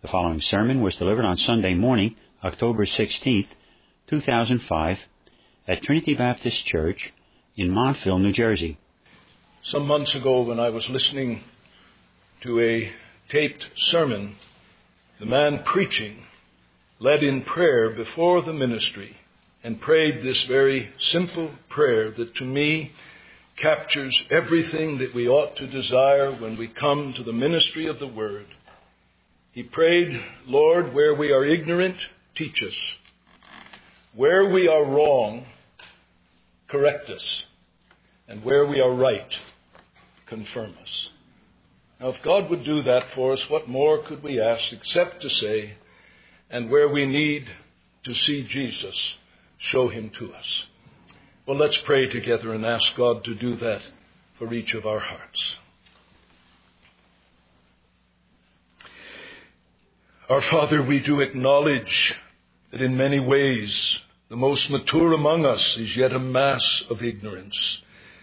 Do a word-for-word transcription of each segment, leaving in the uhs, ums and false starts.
The following sermon was delivered on Sunday morning, October sixteenth, two thousand five, at Trinity Baptist Church in Montville, New Jersey. Some months ago, when I was listening to a taped sermon, the man preaching led in prayer before the ministry and prayed this very simple prayer that to me captures everything that we ought to desire when we come to the ministry of the Word. He prayed, "Lord, where we are ignorant, teach us. Where we are wrong, correct us. And where we are right, confirm us." Now, if God would do that for us, what more could we ask except to say, "And where we need to see Jesus, show him to us." Well, let's pray together and ask God to do that for each of our hearts. Our Father, we do acknowledge that in many ways the most mature among us is yet a mass of ignorance.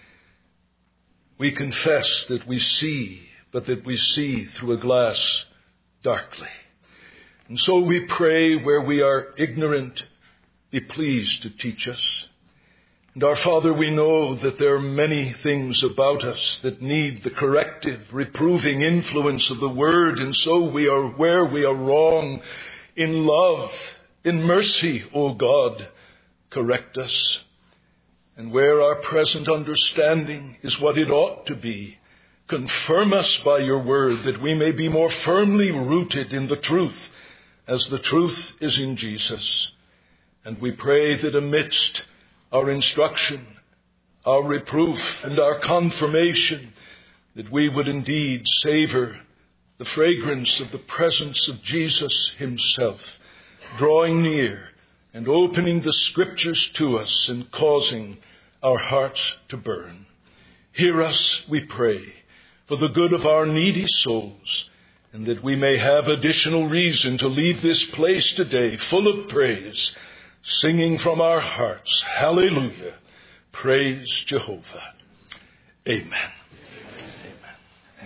We confess that we see, but that we see through a glass darkly. And so we pray, where we are ignorant, be pleased to teach us. And our Father, we know that there are many things about us that need the corrective, reproving influence of the Word. And so we are where we are wrong, in love, in mercy, O God, correct us. And where our present understanding is what it ought to be, confirm us by your Word, that we may be more firmly rooted in the truth, as the truth is in Jesus. And we pray that amidst our instruction, our reproof, and our confirmation, that we would indeed savor the fragrance of the presence of Jesus himself, drawing near and opening the Scriptures to us and causing our hearts to burn. Hear us, we pray, for the good of our needy souls, and that we may have additional reason to leave this place today full of praise, singing from our hearts, hallelujah, praise Jehovah. Amen. Amen.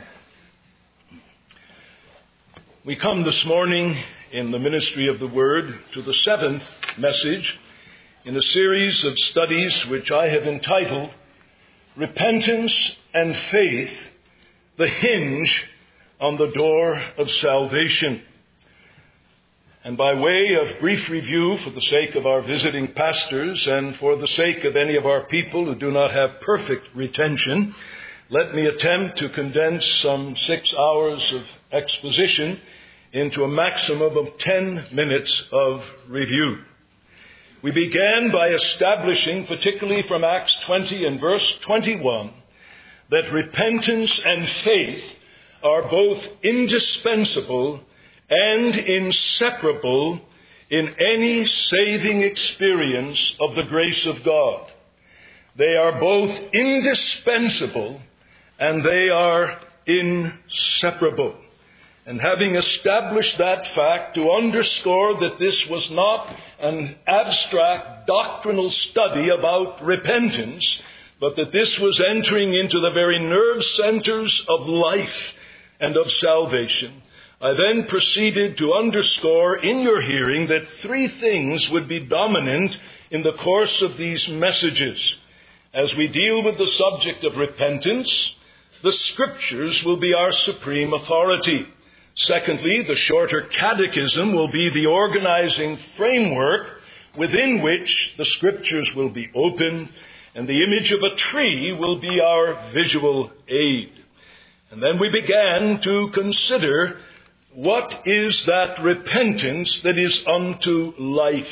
We come this morning in the ministry of the Word to the seventh message in a series of studies which I have entitled Repentance and Faith, the Hinge on the Door of Salvation. And by way of brief review, for the sake of our visiting pastors and for the sake of any of our people who do not have perfect retention, let me attempt to condense some six hours of exposition into a maximum of ten minutes of review. We began by establishing, particularly from Acts twenty and verse twenty-one, that repentance and faith are both indispensable and inseparable in any saving experience of the grace of God. They are both indispensable and they are inseparable. And having established that fact, to underscore that this was not an abstract doctrinal study about repentance, but that this was entering into the very nerve centers of life and of salvation, I then proceeded to underscore in your hearing that three things would be dominant in the course of these messages. As we deal with the subject of repentance, the Scriptures will be our supreme authority. Secondly, the shorter catechism will be the organizing framework within which the Scriptures will be open, and the image of a tree will be our visual aid. And then we began to consider, what is that repentance that is unto life?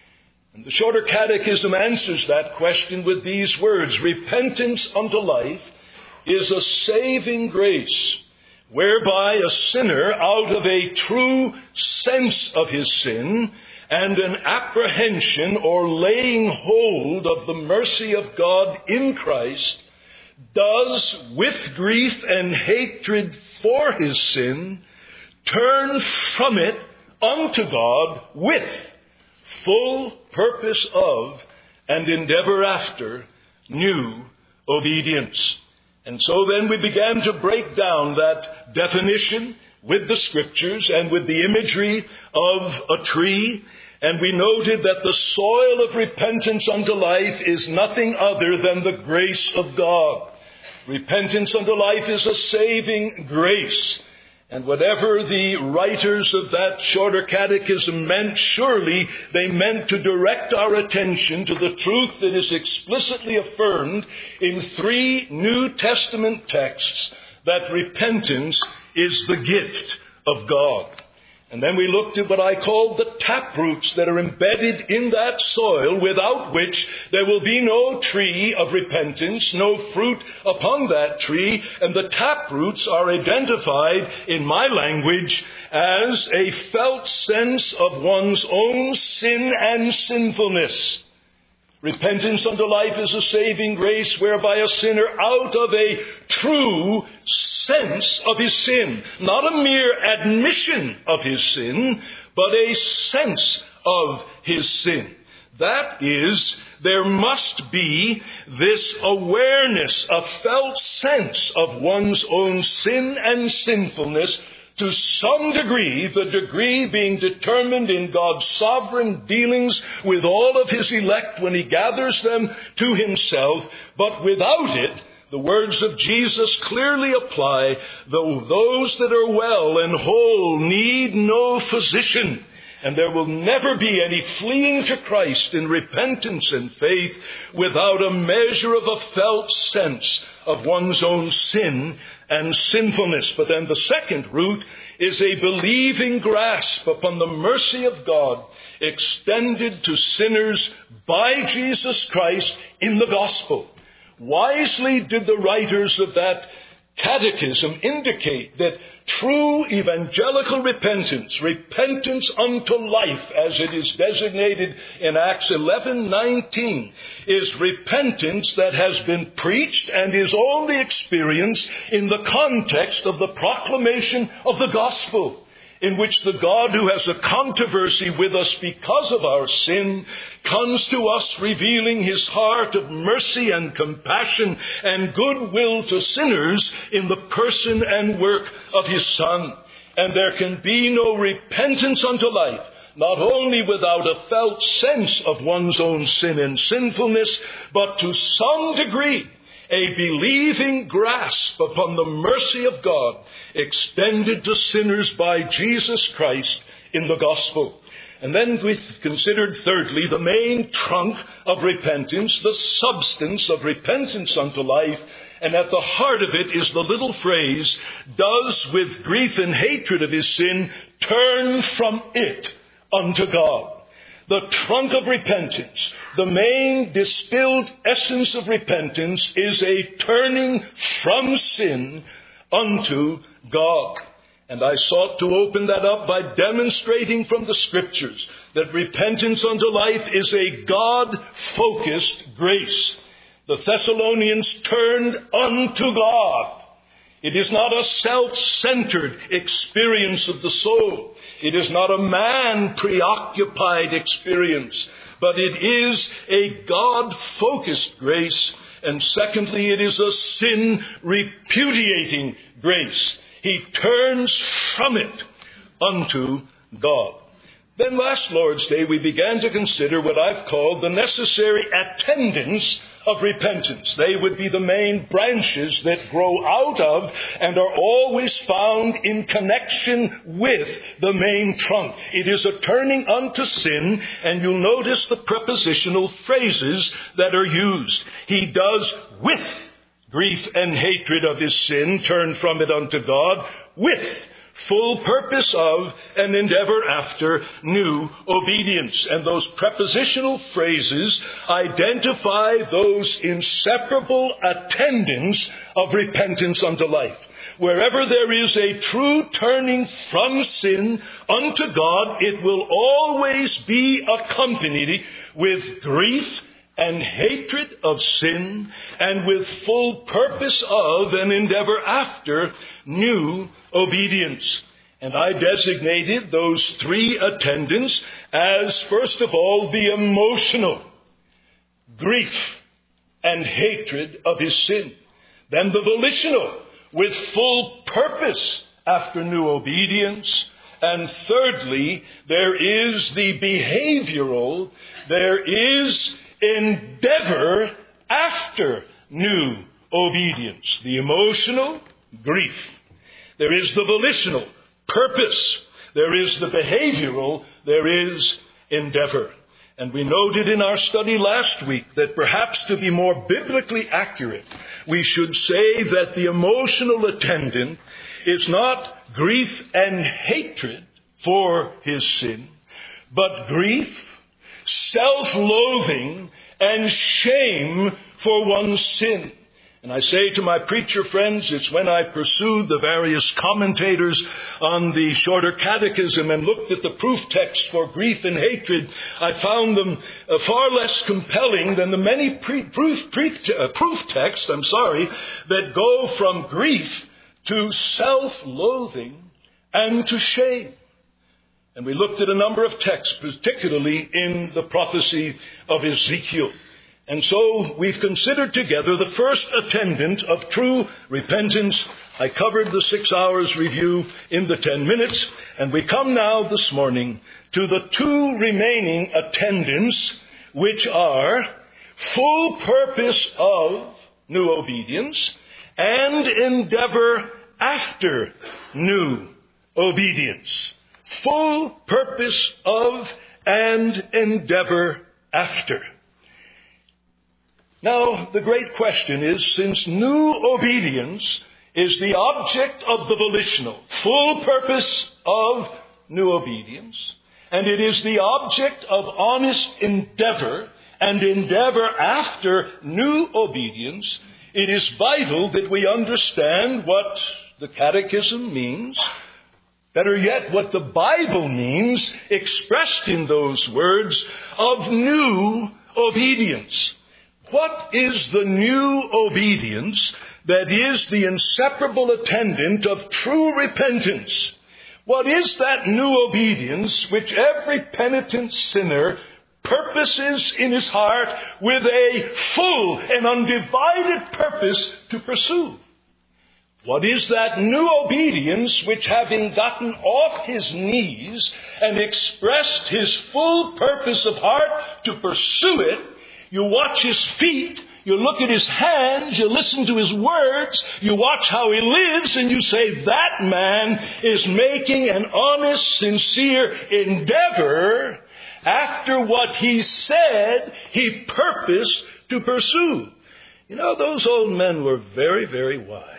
And the shorter catechism answers that question with these words: repentance unto life is a saving grace, whereby a sinner, out of a true sense of his sin and an apprehension or laying hold of the mercy of God in Christ, does, with grief and hatred for his sin, turn from it unto God with full purpose of and endeavor after new obedience. And so then we began to break down that definition with the Scriptures and with the imagery of a tree. And we noted that the soil of repentance unto life is nothing other than the grace of God. Repentance unto life is a saving grace. And whatever the writers of that shorter catechism meant, surely they meant to direct our attention to the truth that is explicitly affirmed in three New Testament texts, that repentance is the gift of God. And then we looked at what I called the taproots that are embedded in that soil, without which there will be no tree of repentance, no fruit upon that tree. And the taproots are identified in my language as a felt sense of one's own sin and sinfulness. Repentance unto life is a saving grace whereby a sinner, out of a true sense of his sin, not a mere admission of his sin, but a sense of his sin. That is, there must be this awareness, a felt sense of one's own sin and sinfulness, to some degree, the degree being determined in God's sovereign dealings with all of his elect when he gathers them to himself. But without it, the words of Jesus clearly apply, though those that are well and whole need no physician. And there will never be any fleeing to Christ in repentance and faith without a measure of a felt sense of one's own sin and sinfulness. But then the second root is a believing grasp upon the mercy of God extended to sinners by Jesus Christ in the gospel. Wisely did the writers of that catechism indicate that true evangelical repentance, repentance unto life, as it is designated in Acts eleven nineteen, is repentance that has been preached and is only experienced in the context of the proclamation of the gospel, in which the God who has a controversy with us because of our sin comes to us revealing his heart of mercy and compassion and goodwill to sinners in the person and work of his Son. And there can be no repentance unto life, not only without a felt sense of one's own sin and sinfulness, but to some degree a believing grasp upon the mercy of God extended to sinners by Jesus Christ in the gospel. And then we considered thirdly the main trunk of repentance, the substance of repentance unto life. And at the heart of it is the little phrase, does with grief and hatred of his sin turn from it unto God. The trunk of repentance, the main distilled essence of repentance, is a turning from sin unto God. And I sought to open that up by demonstrating from the Scriptures that repentance unto life is a God-focused grace. The Thessalonians turned unto God. It is not a self-centered experience of the soul. It is not a man-preoccupied experience, but it is a God-focused grace. And secondly, it is a sin-repudiating grace. He turns from it unto God. Then last Lord's Day, we began to consider what I've called the necessary attendants of repentance. They would be the main branches that grow out of and are always found in connection with the main trunk. It is a turning unto sin, and you'll notice the prepositional phrases that are used. He does with grief and hatred of his sin turn from it unto God, with full purpose of and endeavor after new obedience. And those prepositional phrases identify those inseparable attendants of repentance unto life. Wherever there is a true turning from sin unto God, it will always be accompanied with grief and hatred of sin, and with full purpose of and endeavor after new obedience. And I designated those three attendants as, first of all, the emotional grief and hatred of his sin. Then the volitional, with full purpose after new obedience. And thirdly, there is the behavioral, there is endeavor after new obedience. The emotional, grief. There is the volitional, purpose. There is the behavioral, there is endeavor. And we noted in our study last week that perhaps to be more biblically accurate, we should say that the emotional attendant is not grief and hatred for his sin, but grief, self-loathing, and shame for one's sin. And I say to my preacher friends, it's when I pursued the various commentators on the shorter catechism and looked at the proof text for grief and hatred, I found them uh, far less compelling than the many pre- proof, pre- uh, proof texts, I'm sorry, that go from grief to self-loathing and to shame. And we looked at a number of texts, particularly in the prophecy of Ezekiel. And so we've considered together the first attendant of true repentance. I covered the six hours review in the ten minutes. And we come now this morning to the two remaining attendants, which are full purpose of new obedience and endeavor after new obedience. Full purpose of and endeavor after. Now, the great question is, since new obedience is the object of the volitional, full purpose of new obedience, and it is the object of honest endeavor and endeavor after new obedience, it is vital that we understand what the Catechism means, better yet, what the Bible means, expressed in those words of new obedience. What is the new obedience that is the inseparable attendant of true repentance? What is that new obedience which every penitent sinner purposes in his heart with a full and undivided purpose to pursue? What is that new obedience which, having gotten off his knees and expressed his full purpose of heart to pursue it, you watch his feet, you look at his hands, you listen to his words, you watch how he lives, and you say, that man is making an honest, sincere endeavor after what he said he purposed to pursue. You know, those old men were very, very wise.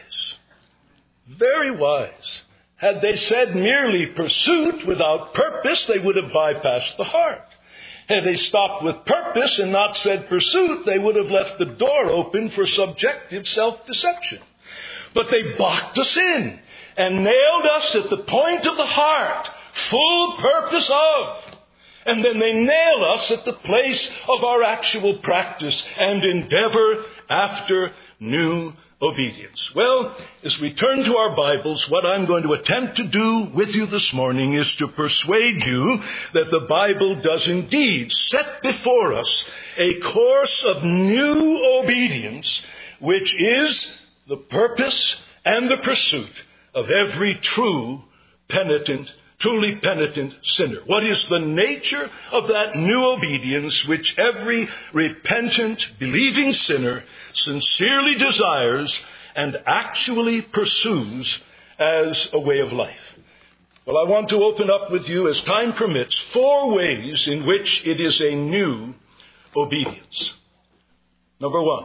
Very wise. Had they said merely pursuit without purpose, they would have bypassed the heart. Had they stopped with purpose and not said pursuit, they would have left the door open for subjective self-deception. But they blocked us in and nailed us at the point of the heart, full purpose of. And then they nail us at the place of our actual practice and endeavor after new obedience. Well, as we turn to our Bibles, what I'm going to attempt to do with you this morning is to persuade you that the Bible does indeed set before us a course of new obedience, which is the purpose and the pursuit of every true penitent, truly penitent sinner. What is the nature of that new obedience which every repentant, believing sinner sincerely desires and actually pursues as a way of life? Well, I want to open up with you, as time permits, four ways in which it is a new obedience. Number one,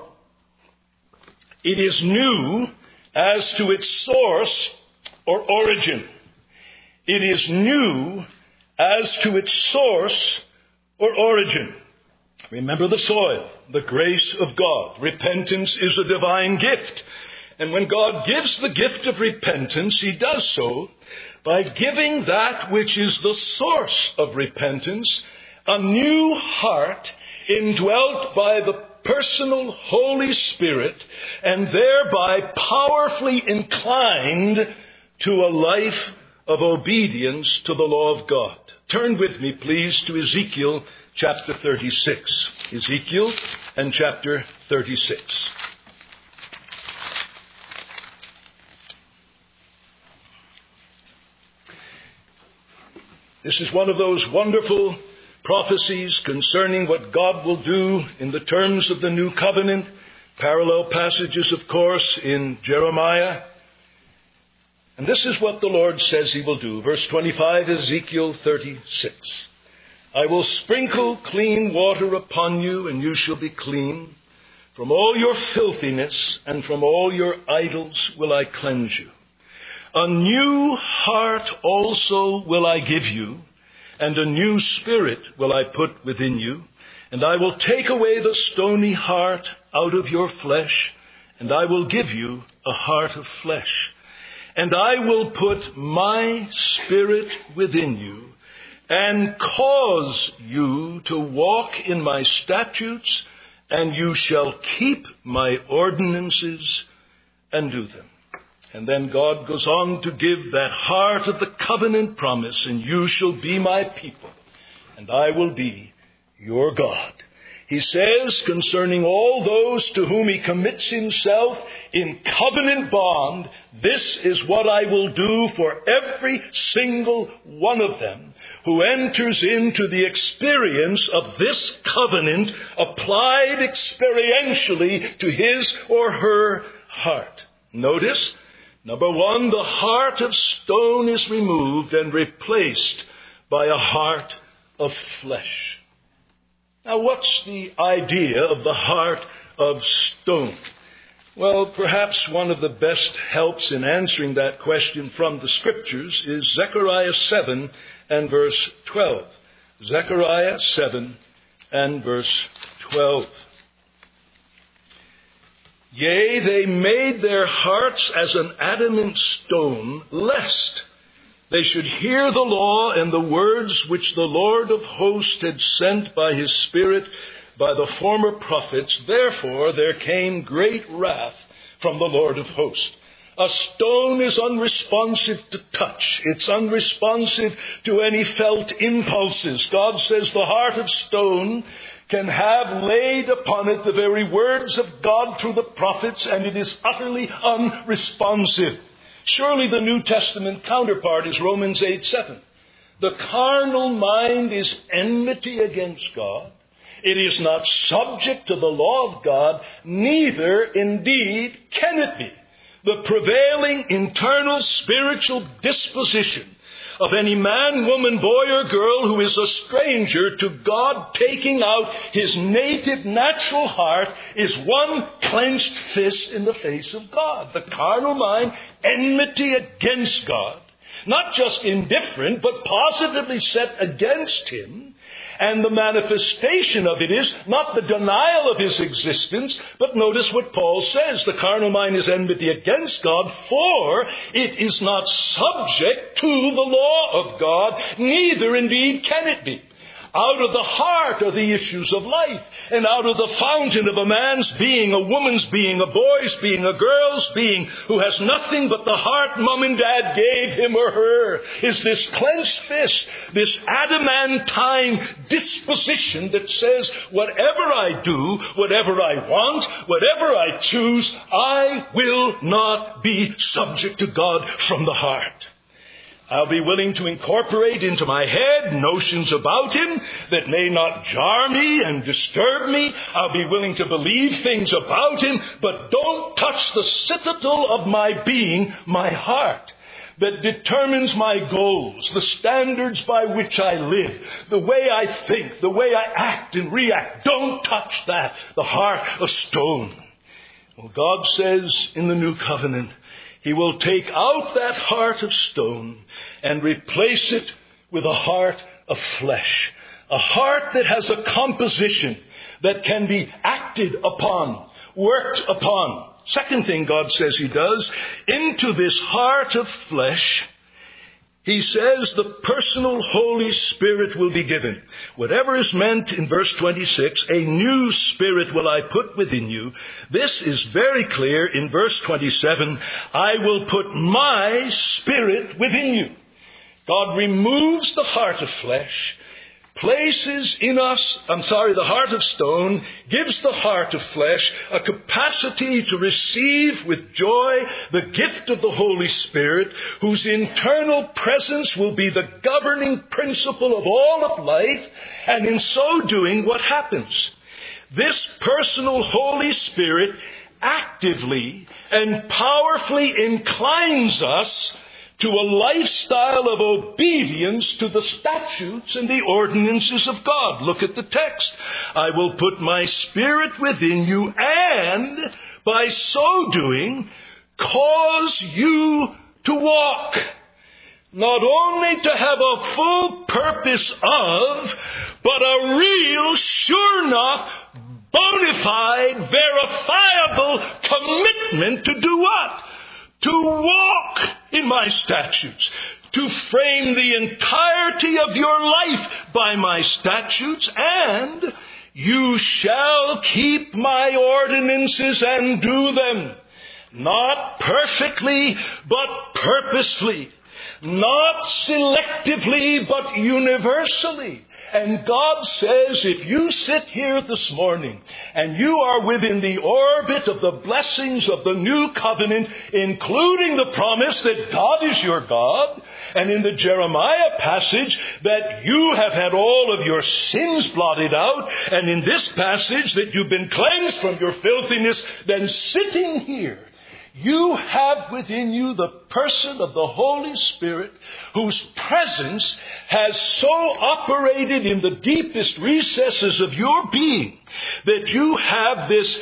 it is new as to its source or origin. It is new as to its source or origin. Remember the soil, the grace of God. Repentance is a divine gift. And when God gives the gift of repentance, he does so by giving that which is the source of repentance, a new heart indwelt by the personal Holy Spirit, and thereby powerfully inclined to a life of obedience to the law of God. Turn with me, please, to Ezekiel chapter thirty-six. Ezekiel and chapter thirty-six. This is one of those wonderful prophecies concerning what God will do in the terms of the new covenant. Parallel passages, of course, in Jeremiah. And this is what the Lord says he will do. Verse twenty-five, Ezekiel thirty-six. I will sprinkle clean water upon you, and you shall be clean. From all your filthiness and from all your idols will I cleanse you. A new heart also will I give you, and a new spirit will I put within you. And I will take away the stony heart out of your flesh, and I will give you a heart of flesh. And I will put my spirit within you, and cause you to walk in my statutes, and you shall keep my ordinances and do them. And then God goes on to give that heart of the covenant promise, and you shall be my people, and I will be your God. He says concerning all those to whom he commits himself in covenant bond, this is what I will do for every single one of them who enters into the experience of this covenant applied experientially to his or her heart. Notice, number one, the heart of stone is removed and replaced by a heart of flesh. Now, what's the idea of the heart of stone? Well, perhaps one of the best helps in answering that question from the Scriptures is Zechariah seven and verse twelve. Zechariah seven and verse twelve. Yea, they made their hearts as an adamant stone, lest they should hear the law and the words which the Lord of hosts had sent by his Spirit by the former prophets. Therefore there came great wrath from the Lord of hosts. A stone is unresponsive to touch. It's unresponsive to any felt impulses. God says the heart of stone can have laid upon it the very words of God through the prophets, and it is utterly unresponsive. Surely the New Testament counterpart is Romans eight seven. The carnal mind is enmity against God. It is not subject to the law of God, neither indeed can it be. The prevailing internal spiritual disposition of any man, woman, boy, or girl who is a stranger to God taking out his native natural heart is one clenched fist in the face of God. The carnal mind, enmity against God. Not just indifferent, but positively set against him. And the manifestation of it is not the denial of his existence, but notice what Paul says. The carnal mind is enmity against God, for it is not subject to the law of God, neither indeed can it be. Out of the heart are the issues of life, and out of the fountain of a man's being, a woman's being, a boy's being, a girl's being, who has nothing but the heart mom and dad gave him or her, is this clenched fist, this adamantine disposition that says, whatever I do, whatever I want, whatever I choose, I will not be subject to God from the heart. I'll be willing to incorporate into my head notions about him that may not jar me and disturb me. I'll be willing to believe things about him, but don't touch the citadel of my being, my heart, that determines my goals, the standards by which I live, the way I think, the way I act and react. Don't touch that, the heart of stone. Well, God says in the new covenant, he will take out that heart of stone and replace it with a heart of flesh. A heart that has a composition that can be acted upon, worked upon. Second thing God says he does, into this heart of flesh, he says the personal Holy Spirit will be given. Whatever is meant in verse twenty-six, a new spirit will I put within you. This is very clear in verse twenty-seven. I will put my spirit within you. God removes the heart of flesh, places in us, I'm sorry, the heart of stone, gives the heart of flesh a capacity to receive with joy the gift of the Holy Spirit, whose internal presence will be the governing principle of all of life. And in so doing, what happens? This personal Holy Spirit actively and powerfully inclines us to a lifestyle of obedience to the statutes and the ordinances of God. Look at the text. I will put my Spirit within you, and by so doing, cause you to walk. Not only to have a full purpose of, but a real, sure enough, bona fide, verifiable commitment to do what? To walk in my statutes, to frame the entirety of your life by my statutes, and you shall keep my ordinances and do them, not perfectly, but purposely, not selectively, but universally. And God says, if you sit here this morning and you are within the orbit of the blessings of the new covenant, including the promise that God is your God, and in the Jeremiah passage that you have had all of your sins blotted out, and in this passage that you've been cleansed from your filthiness, then sitting here, you have within you the person of the Holy Spirit, whose presence has so operated in the deepest recesses of your being that you have this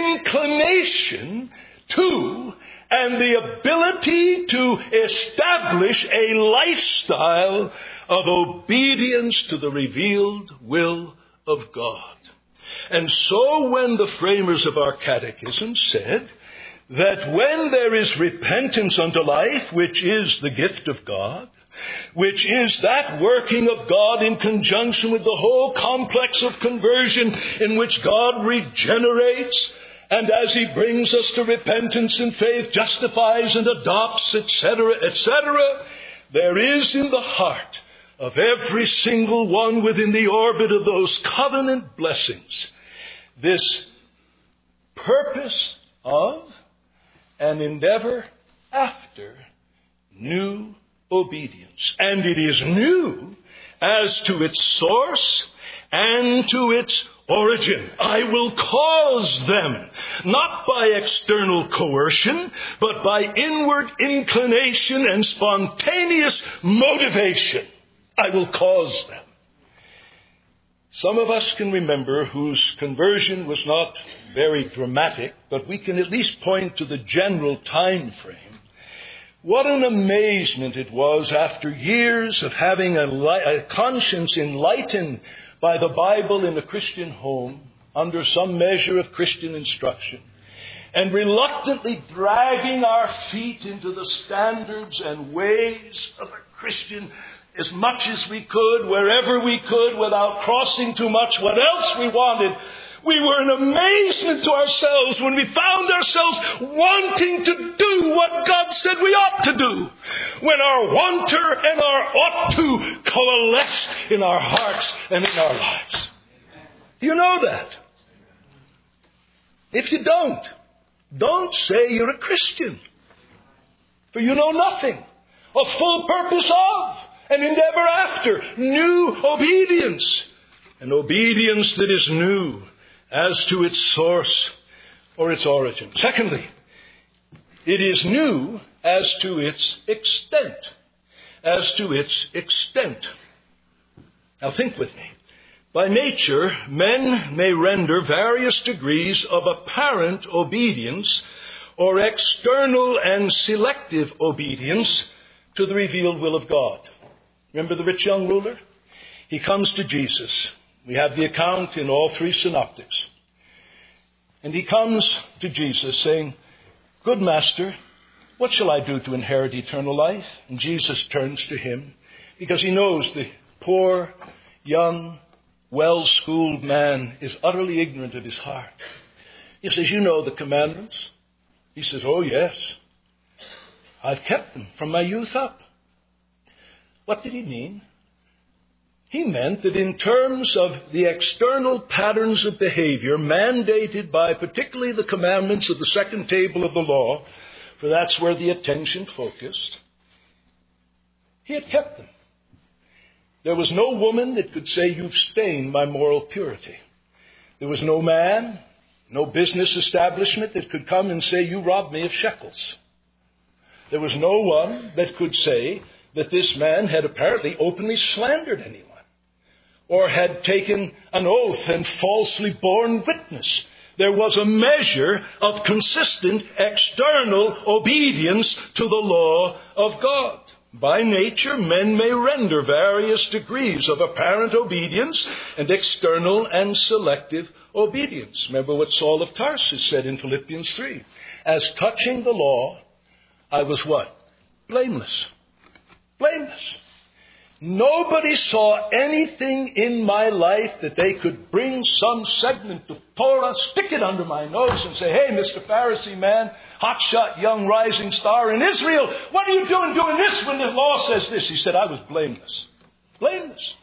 inclination to and the ability to establish a lifestyle of obedience to the revealed will of God. And so when the framers of our catechism said that when there is repentance unto life, which is the gift of God, which is that working of God in conjunction with the whole complex of conversion in which God regenerates, and as He brings us to repentance and faith, justifies and adopts, et cetera, et cetera, there is in the heart of every single one within the orbit of those covenant blessings this purpose of an endeavor after new obedience. And it is new as to its source and to its origin. I will cause them, not by external coercion, but by inward inclination and spontaneous motivation. I will cause them. Some of us can remember whose conversion was not very dramatic, but we can at least point to the general time frame. What an amazement it was after years of having a, li- a conscience enlightened by the Bible in a Christian home, under some measure of Christian instruction, and reluctantly dragging our feet into the standards and ways of a Christian as much as we could, wherever we could, without crossing too much what else we wanted. We were in amazement to ourselves when we found ourselves wanting to do what God said we ought to do, when our wanter and our ought to coalesced in our hearts and in our lives. Do you know that? If you don't, don't say you're a Christian, for you know nothing of full purpose of and endeavor after new obedience, an obedience that is new as to its source or its origin. Secondly, it is new as to its extent. As to its extent. Now think with me. By nature, men may render various degrees of apparent obedience or external and selective obedience to the revealed will of God. Remember the rich young ruler? He comes to Jesus. We have the account in all three synoptics. And he comes to Jesus saying, "Good master, what shall I do to inherit eternal life?" And Jesus turns to him because he knows the poor, young, well-schooled man is utterly ignorant of his heart. He says, "You know the commandments?" He says, "Oh, yes. I've kept them from my youth up." What did he mean? He meant that in terms of the external patterns of behavior mandated by particularly the commandments of the second table of the law, for that's where the attention focused, he had kept them. There was no woman that could say, "You've stained my moral purity." There was no man, no business establishment that could come and say, "You robbed me of shekels." There was no one that could say that this man had apparently openly slandered anyone, or had taken an oath and falsely borne witness. There was a measure of consistent external obedience to the law of God. By nature, men may render various degrees of apparent obedience and external and selective obedience. Remember what Saul of Tarsus said in Philippians three. As touching the law, I was what? Blameless. Blameless. Nobody saw anything in my life that they could bring some segment of Torah, stick it under my nose and say, "Hey, Mister Pharisee man, hotshot young rising star in Israel, what are you doing doing this when the law says this?" He said, "I was blameless." Blameless.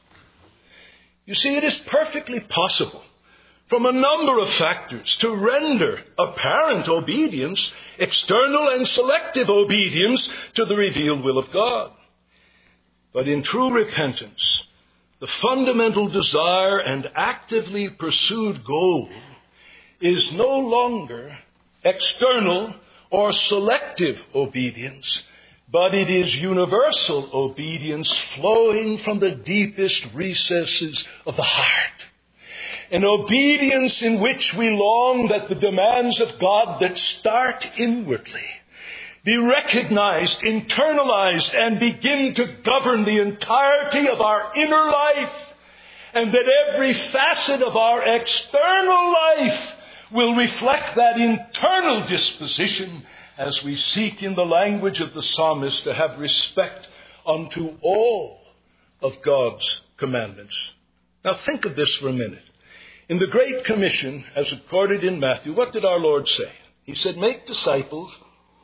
You see, it is perfectly possible from a number of factors to render apparent obedience, external and selective obedience to the revealed will of God. But in true repentance, the fundamental desire and actively pursued goal is no longer external or selective obedience, but it is universal obedience flowing from the deepest recesses of the heart. An obedience in which we long that the demands of God that start inwardly be recognized, internalized, and begin to govern the entirety of our inner life, and that every facet of our external life will reflect that internal disposition as we seek, in the language of the psalmist, to have respect unto all of God's commandments. Now think of this for a minute. In the Great Commission, as recorded in Matthew, what did our Lord say? He said, "Make disciples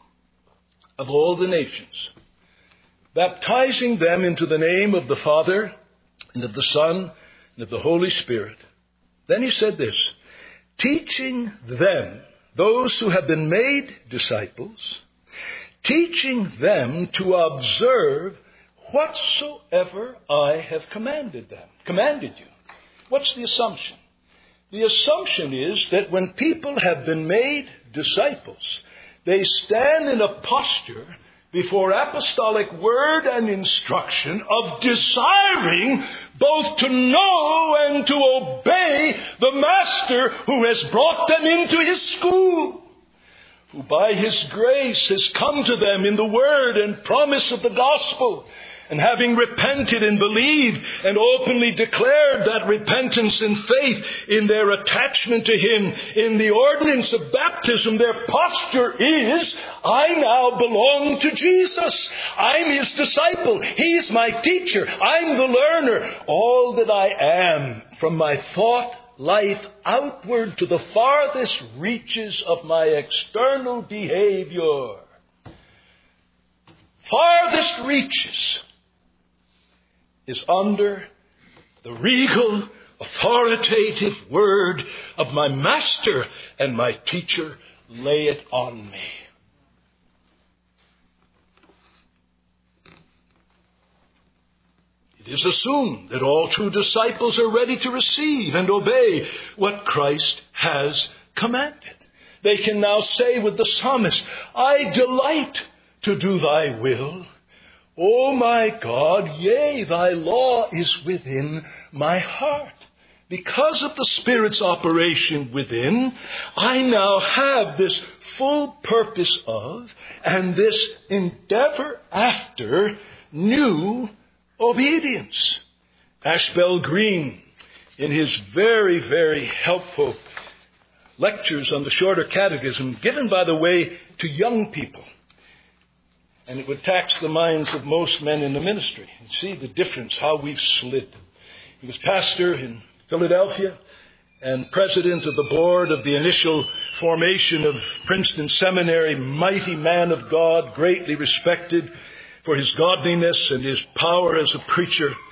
of all the nations, baptizing them into the name of the Father and of the Son and of the Holy Spirit." Then he said this, "Teaching them," those who have been made disciples, "teaching them to observe whatsoever I have commanded them." Commanded you. What's the assumption? The assumption is that when people have been made disciples, they stand in a posture before apostolic word and instruction of desiring both to know and to obey the Master who has brought them into his school, who by his grace has come to them in the word and promise of the gospel. And having repented and believed and openly declared that repentance and faith in their attachment to him in the ordinance of baptism, their posture is, "I now belong to Jesus. I'm his disciple. He's my teacher. I'm the learner. All that I am, from my thought life outward to the farthest reaches of my external behavior, farthest reaches, is under the regal, authoritative word of my Master and my teacher. Lay it on me." It is assumed that all true disciples are ready to receive and obey what Christ has commanded. They can now say with the psalmist, "I delight to do thy will. O my God, yea, thy law is within my heart." Because of the Spirit's operation within, I now have this full purpose of and this endeavor after new obedience. Ashbel Green, in his very, very helpful lectures on the Shorter Catechism, given, by the way, to young people, and it would tax the minds of most men in the ministry. You see the difference, how we've slid. He was pastor in Philadelphia and president of the board of the initial formation of Princeton Seminary, mighty man of God, greatly respected for his godliness and his power as a preacher.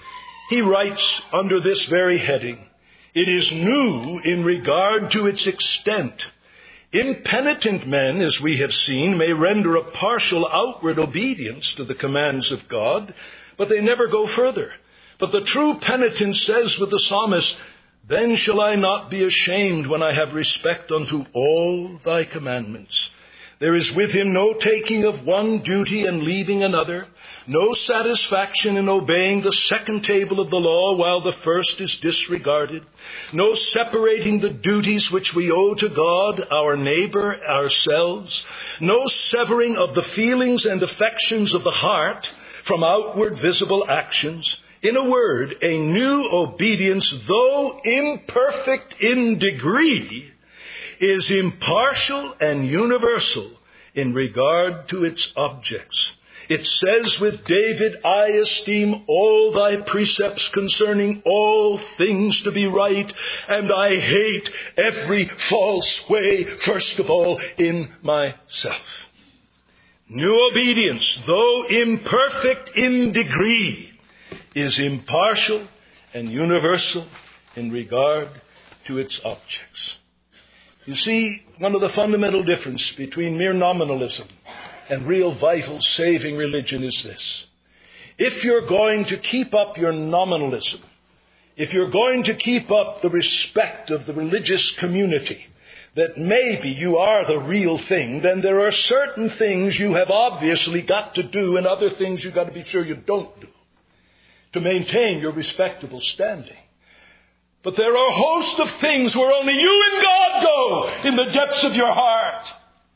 He writes under this very heading, "It is new in regard to its extent. Impenitent men, as we have seen, may render a partial outward obedience to the commands of God, but they never go further. But the true penitent says with the psalmist, 'Then shall I not be ashamed when I have respect unto all thy commandments.' There is with him no taking of one duty and leaving another, no satisfaction in obeying the second table of the law while the first is disregarded, no separating the duties which we owe to God, our neighbor, ourselves, no severing of the feelings and affections of the heart from outward visible actions. In a word, a new obedience, though imperfect in degree, is impartial and universal in regard to its objects. It says with David, 'I esteem all thy precepts concerning all things to be right, and I hate every false way, first of all, in myself.' New obedience, though imperfect in degree, is impartial and universal in regard to its objects." You see, one of the fundamental differences between mere nominalism and real, vital, saving religion is this. If you're going to keep up your nominalism, if you're going to keep up the respect of the religious community, that maybe you are the real thing, then there are certain things you have obviously got to do and other things you've got to be sure you don't do to maintain your respectable standing. But there are a host of things where only you and God go in the depths of your heart.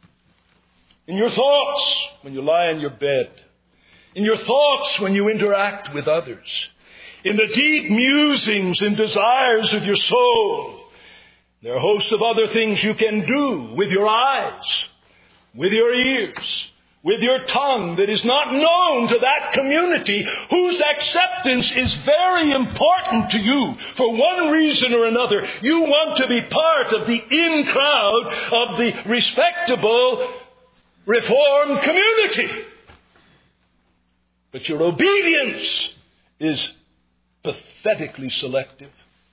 In your thoughts when you lie in your bed. In your thoughts when you interact with others. In the deep musings and desires of your soul. There are a host of other things you can do with your eyes, with your ears, with your tongue that is not known to that community whose acceptance is very important to you. For one reason or another, you want to be part of the in crowd of the respectable Reformed community. But your obedience is pathetically selective.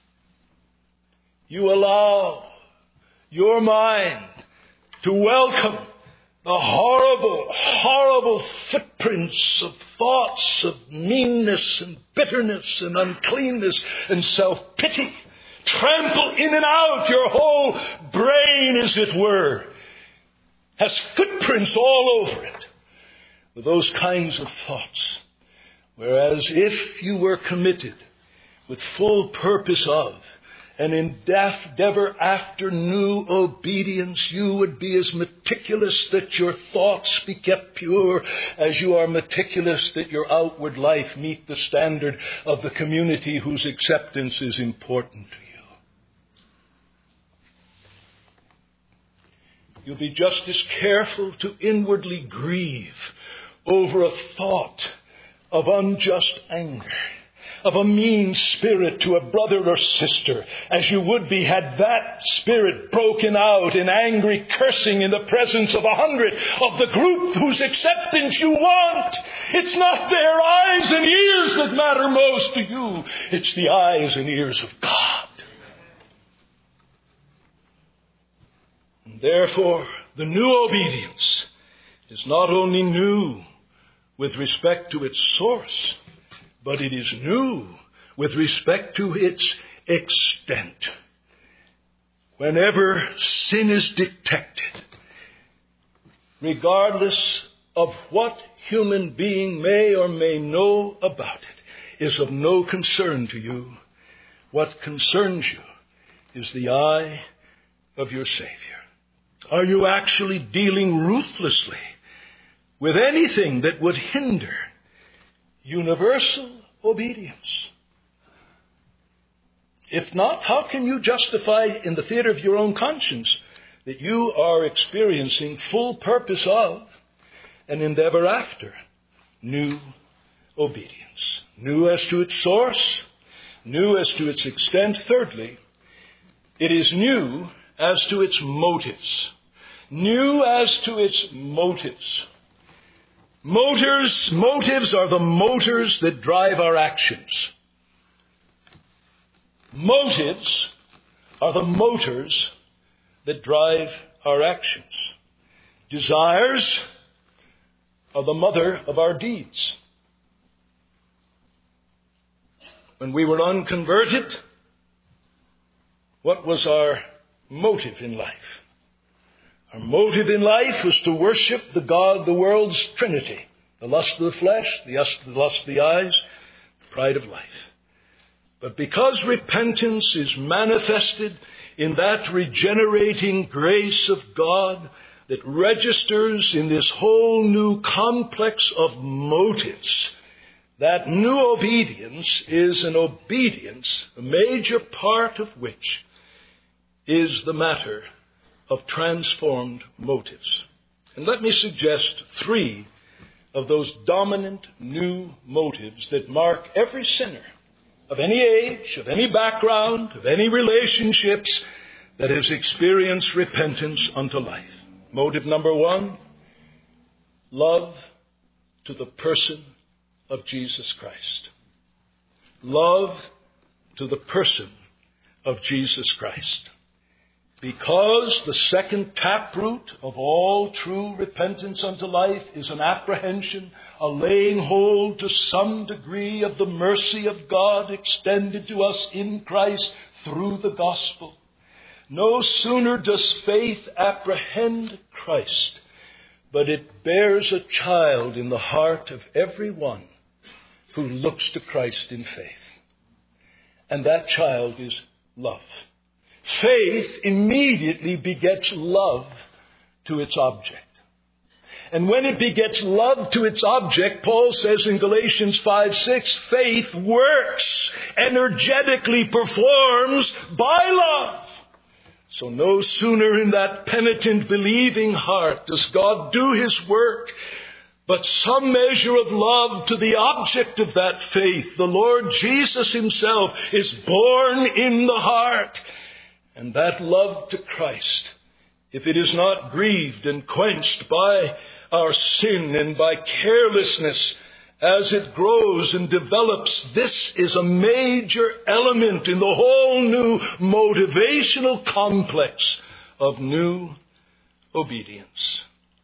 You allow your mind to welcome the horrible, horrible footprints of thoughts of meanness and bitterness and uncleanness and self-pity trample in and out. Your whole brain, as it were, has footprints all over it with those kinds of thoughts. Whereas if you were committed with full purpose of and endeavor after new obedience, you would be as meticulous that your thoughts be kept pure as you are meticulous that your outward life meet the standard of the community whose acceptance is important to you. You'll be just as careful to inwardly grieve over a thought of unjust anger, of a mean spirit to a brother or sister, as you would be had that spirit broken out in angry cursing in the presence of a hundred of the group whose acceptance you want. It's not their eyes and ears that matter most to you. It's the eyes and ears of God. And therefore, the new obedience is not only new with respect to its source, but it is new with respect to its extent. Whenever sin is detected, regardless of what human being may or may know about it, is of no concern to you. What concerns you is the eye of your Savior. Are you actually dealing ruthlessly with anything that would hinder universal obedience? If not, how can you justify in the theater of your own conscience that you are experiencing full purpose of and endeavor after new obedience? New as to its source, new as to its extent. Thirdly, it is new as to its motives. New as to its motives. Motors, motives are the motors that drive our actions. Motives are the motors that drive our actions. Desires are the mother of our deeds. When we were unconverted, what was our motive in life? Our motive in life was to worship the God of the world's Trinity. The lust of the flesh, the lust of the eyes, the pride of life. But because repentance is manifested in that regenerating grace of God that registers in this whole new complex of motives, that new obedience is an obedience, a major part of which is the matter of transformed motives. And let me suggest three of those dominant new motives that mark every sinner of any age, of any background, of any relationships that has experienced repentance unto life. Motive number one, love to the person of Jesus Christ. Love to the person of Jesus Christ. Because the second taproot of all true repentance unto life is an apprehension, a laying hold to some degree of the mercy of God extended to us in Christ through the gospel. No sooner does faith apprehend Christ, but it bears a child in the heart of every one who looks to Christ in faith. And that child is love. Faith immediately begets love to its object. And when it begets love to its object, Paul says in Galatians five six, faith works, energetically performs by love. So no sooner in that penitent, believing heart does God do His work, but some measure of love to the object of that faith, the Lord Jesus Himself, is born in the heart. And that love to Christ, if it is not grieved and quenched by our sin and by carelessness as it grows and develops, this is a major element in the whole new motivational complex of new obedience.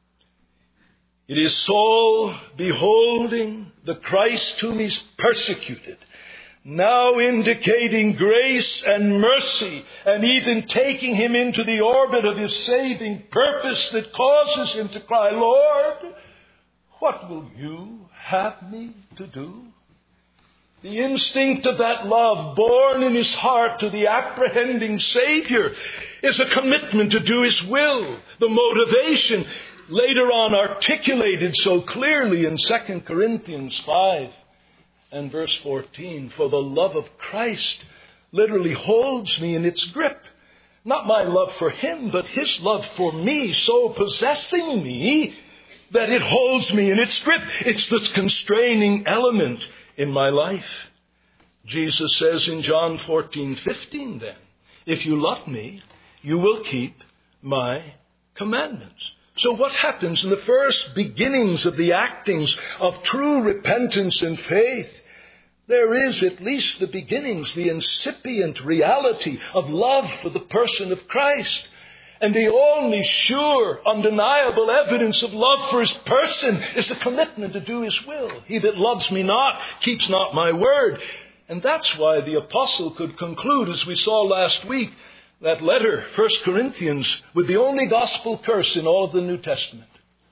It is Saul beholding the Christ whom he's persecuted, now indicating grace and mercy, and even taking him into the orbit of His saving purpose that causes him to cry, Lord, what will you have me to do? The instinct of that love born in his heart to the apprehending Savior is a commitment to do His will. The motivation later on articulated so clearly in Second Corinthians five. And verse fourteen, for the love of Christ literally holds me in its grip. Not my love for Him, but His love for me, so possessing me that it holds me in its grip. It's this constraining element in my life. Jesus says in John fourteen fifteen then, if you love me, you will keep my commandments. So what happens in the first beginnings of the actings of true repentance and faith? There is at least the beginnings, the incipient reality of love for the person of Christ. And the only sure, undeniable evidence of love for His person is the commitment to do His will. He that loves me not keeps not my word. And that's why the apostle could conclude, as we saw last week, that letter, First Corinthians, with the only gospel curse in all of the New Testament.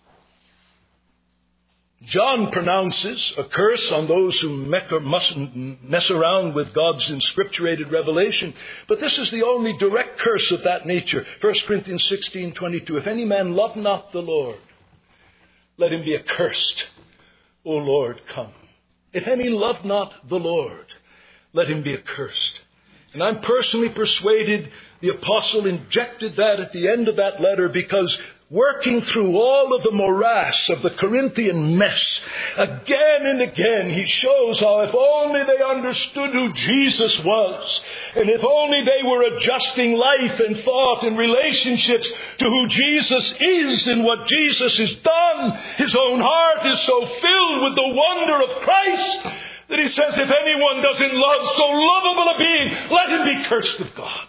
John pronounces a curse on those who mustn't mess around with God's inscripturated revelation. But this is the only direct curse of that nature. First Corinthians sixteen twenty-two. If any man love not the Lord, let him be accursed. O Lord, come. If any love not the Lord, let him be accursed. And I'm personally persuaded the apostle injected that at the end of that letter because working through all of the morass of the Corinthian mess, again and again he shows how if only they understood who Jesus was, and if only they were adjusting life and thought and relationships to who Jesus is and what Jesus has done, his own heart is so filled with the wonder of Christ that he says, if anyone doesn't love so lovable a being, let him be cursed of God.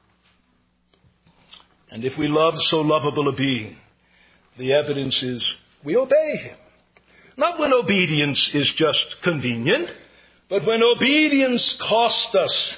And if we love so lovable a being, the evidence is we obey him. Not when obedience is just convenient, but when obedience costs us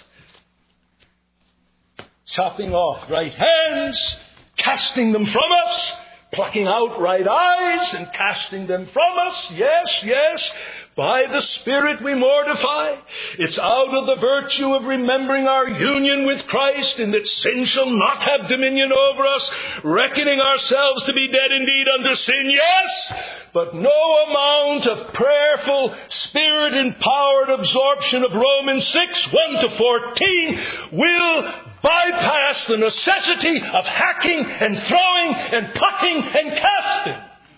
chopping off right hands, casting them from us, plucking out right eyes and casting them from us. Yes, yes. By the Spirit we mortify. It's out of the virtue of remembering our union with Christ, and that sin shall not have dominion over us, reckoning ourselves to be dead indeed unto sin. Yes, but no amount of prayerful, Spirit-empowered absorption of Romans six, one to fourteen will bypass the necessity of hacking and throwing and plucking and casting.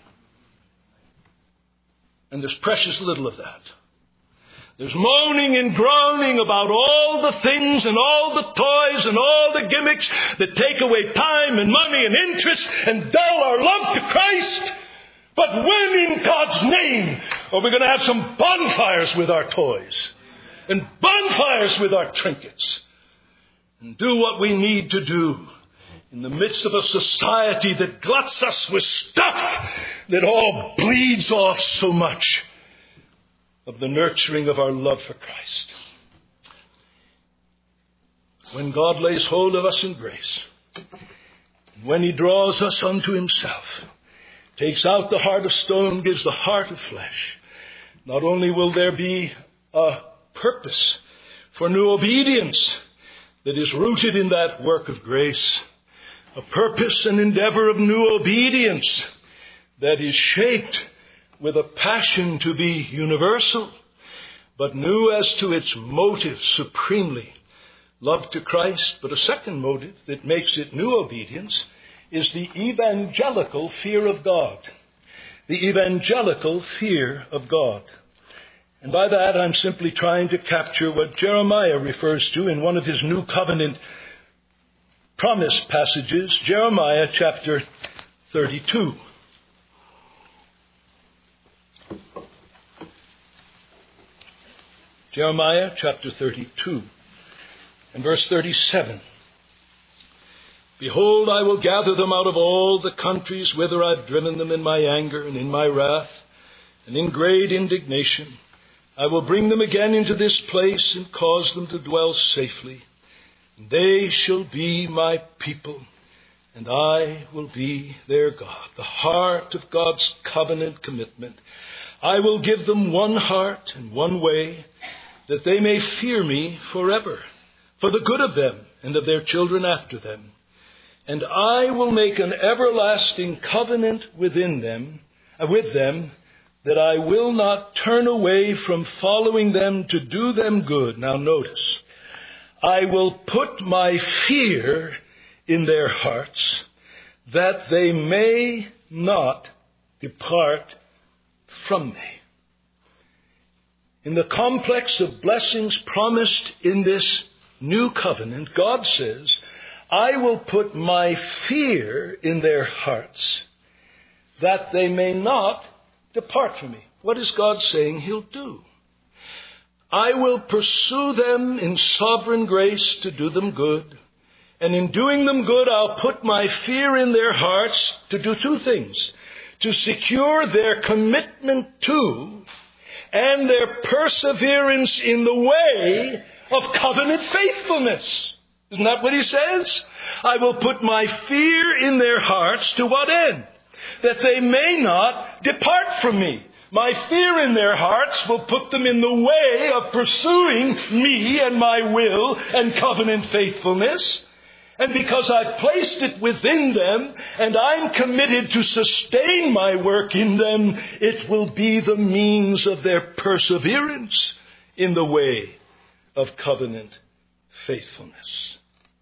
And there's precious little of that. There's moaning and groaning about all the things and all the toys and all the gimmicks that take away time and money and interest and dull our love to Christ. But when in God's name are we going to have some bonfires with our toys and bonfires with our trinkets and do what we need to do in the midst of a society that gluts us with stuff that all bleeds off so much of the nurturing of our love for Christ? When God lays hold of us in grace, when he draws us unto himself, takes out the heart of stone, gives the heart of flesh, not only will there be a purpose for new obedience that is rooted in that work of grace, a purpose and endeavor of new obedience that is shaped with a passion to be universal, but new as to its motive supremely, love to Christ. But a second motive that makes it new obedience is the evangelical fear of God. The evangelical fear of God. And by that I'm simply trying to capture what Jeremiah refers to in one of his New Covenant promise passages, Jeremiah chapter thirty-two. Jeremiah chapter thirty-two and verse thirty-seven. Behold, I will gather them out of all the countries whither I've driven them in my anger and in my wrath and in great indignation. I will bring them again into this place and cause them to dwell safely. They shall be my people, and I will be their God. The heart of God's covenant commitment. I will give them one heart and one way, that they may fear me forever, for the good of them and of their children after them. And I will make an everlasting covenant within them, uh, with them, that I will not turn away from following them to do them good. Now notice, I will put my fear in their hearts, that they may not depart from me. In the complex of blessings promised in this new covenant, God says, I will put my fear in their hearts, that they may not depart from me. What is God saying he'll do? I will pursue them in sovereign grace to do them good. And in doing them good, I'll put my fear in their hearts to do two things. To secure their commitment to and their perseverance in the way of covenant faithfulness. Isn't that what he says? I will put my fear in their hearts to what end? That they may not depart from me. My fear in their hearts will put them in the way of pursuing me and my will and covenant faithfulness. And because I've placed it within them and I'm committed to sustain my work in them, it will be the means of their perseverance in the way of covenant faithfulness.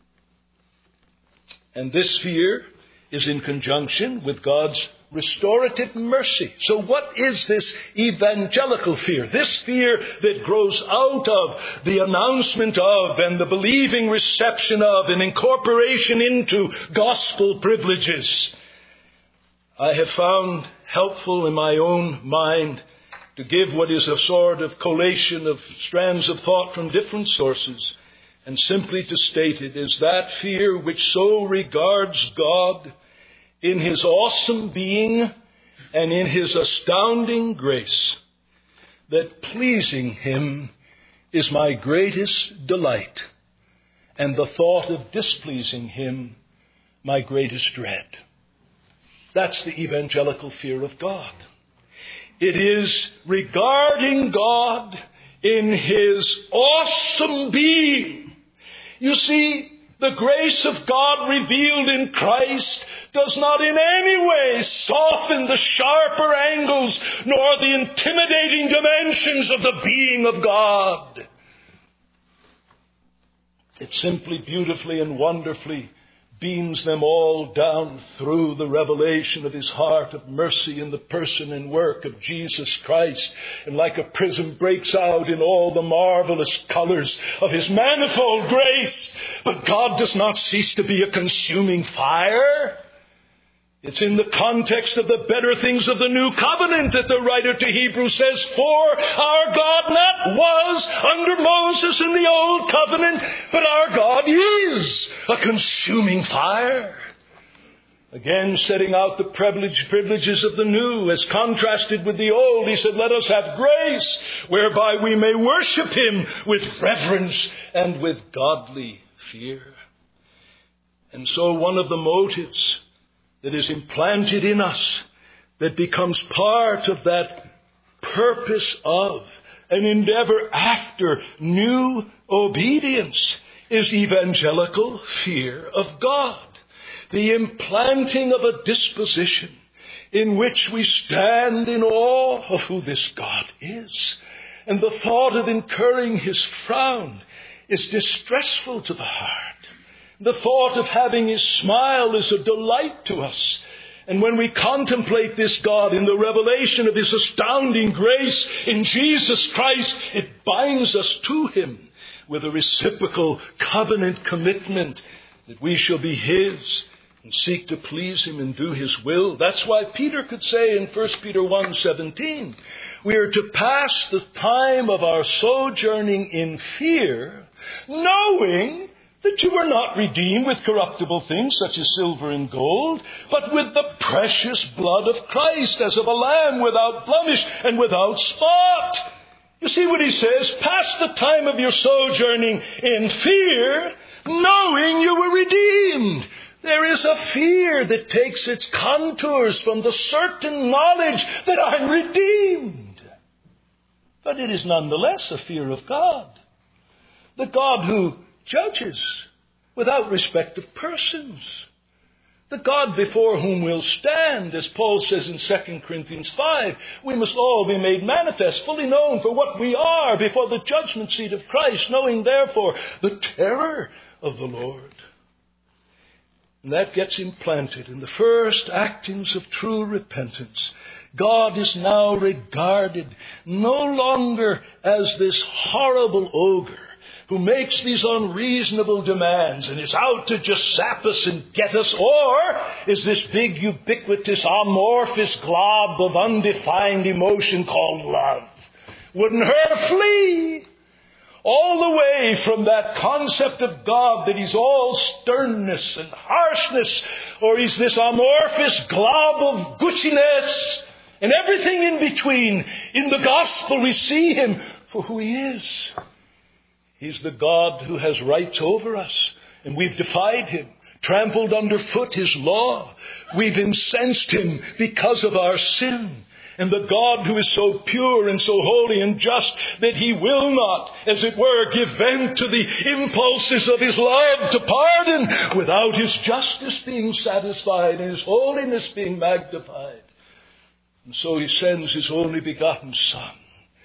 And this fear is in conjunction with God's restorative mercy. So what is this evangelical fear? This fear that grows out of the announcement of and the believing reception of and incorporation into gospel privileges. I have found helpful in my own mind to give what is a sort of collation of strands of thought from different sources, and simply to state it, is that fear which so regards God in His awesome being and in His astounding grace, that pleasing Him is my greatest delight, and the thought of displeasing Him my greatest dread. That's the evangelical fear of God. It is regarding God in His awesome being. You see, the grace of God revealed in Christ does not in any way soften the sharper angles nor the intimidating dimensions of the being of God. It simply beautifully and wonderfully beams them all down through the revelation of His heart of mercy in the person and work of Jesus Christ, and like a prism breaks out in all the marvelous colors of His manifold grace. But God does not cease to be a consuming fire. It's in the context of the better things of the new covenant that the writer to Hebrews says, for our God not was under Moses in the old covenant, but our God is a consuming fire. Again, setting out the privilege, privileges of the new as contrasted with the old, he said, let us have grace whereby we may worship Him with reverence and with godly fear. And so one of the motives that is implanted in us, that becomes part of that purpose of an endeavor after new obedience, is evangelical fear of God. The implanting of a disposition in which we stand in awe of who this God is. And the thought of incurring His frown is distressful to the heart. The thought of having His smile is a delight to us. And when we contemplate this God in the revelation of His astounding grace in Jesus Christ, it binds us to Him with a reciprocal covenant commitment that we shall be His and seek to please Him and do His will. That's why Peter could say in First Peter one seventeen, we are to pass the time of our sojourning in fear, knowing that you were not redeemed with corruptible things such as silver and gold, but with the precious blood of Christ, as of a lamb without blemish and without spot. You see what he says? Pass the time of your sojourning in fear, knowing you were redeemed. There is a fear that takes its contours from the certain knowledge that I'm redeemed. But it is nonetheless a fear of God. The God who judges without respect of persons. The God before whom we'll stand, as Paul says in Second Corinthians five, we must all be made manifest, fully known for what we are before the judgment seat of Christ, knowing therefore the terror of the Lord. And that gets implanted in the first actings of true repentance. God is now regarded no longer as this horrible ogre who makes these unreasonable demands and is out to just zap us and get us, or is this big, ubiquitous, amorphous glob of undefined emotion called love. Wouldn't hurt a flea. All the way from that concept of God that He's all sternness and harshness, or He's this amorphous glob of gushiness, and everything in between. In the gospel we see Him for who He is. He's the God who has rights over us, and we've defied Him, trampled underfoot His law. We've incensed Him because of our sin. And the God who is so pure and so holy and just that He will not, as it were, give vent to the impulses of His love to pardon without His justice being satisfied and His holiness being magnified. And so He sends His only begotten Son.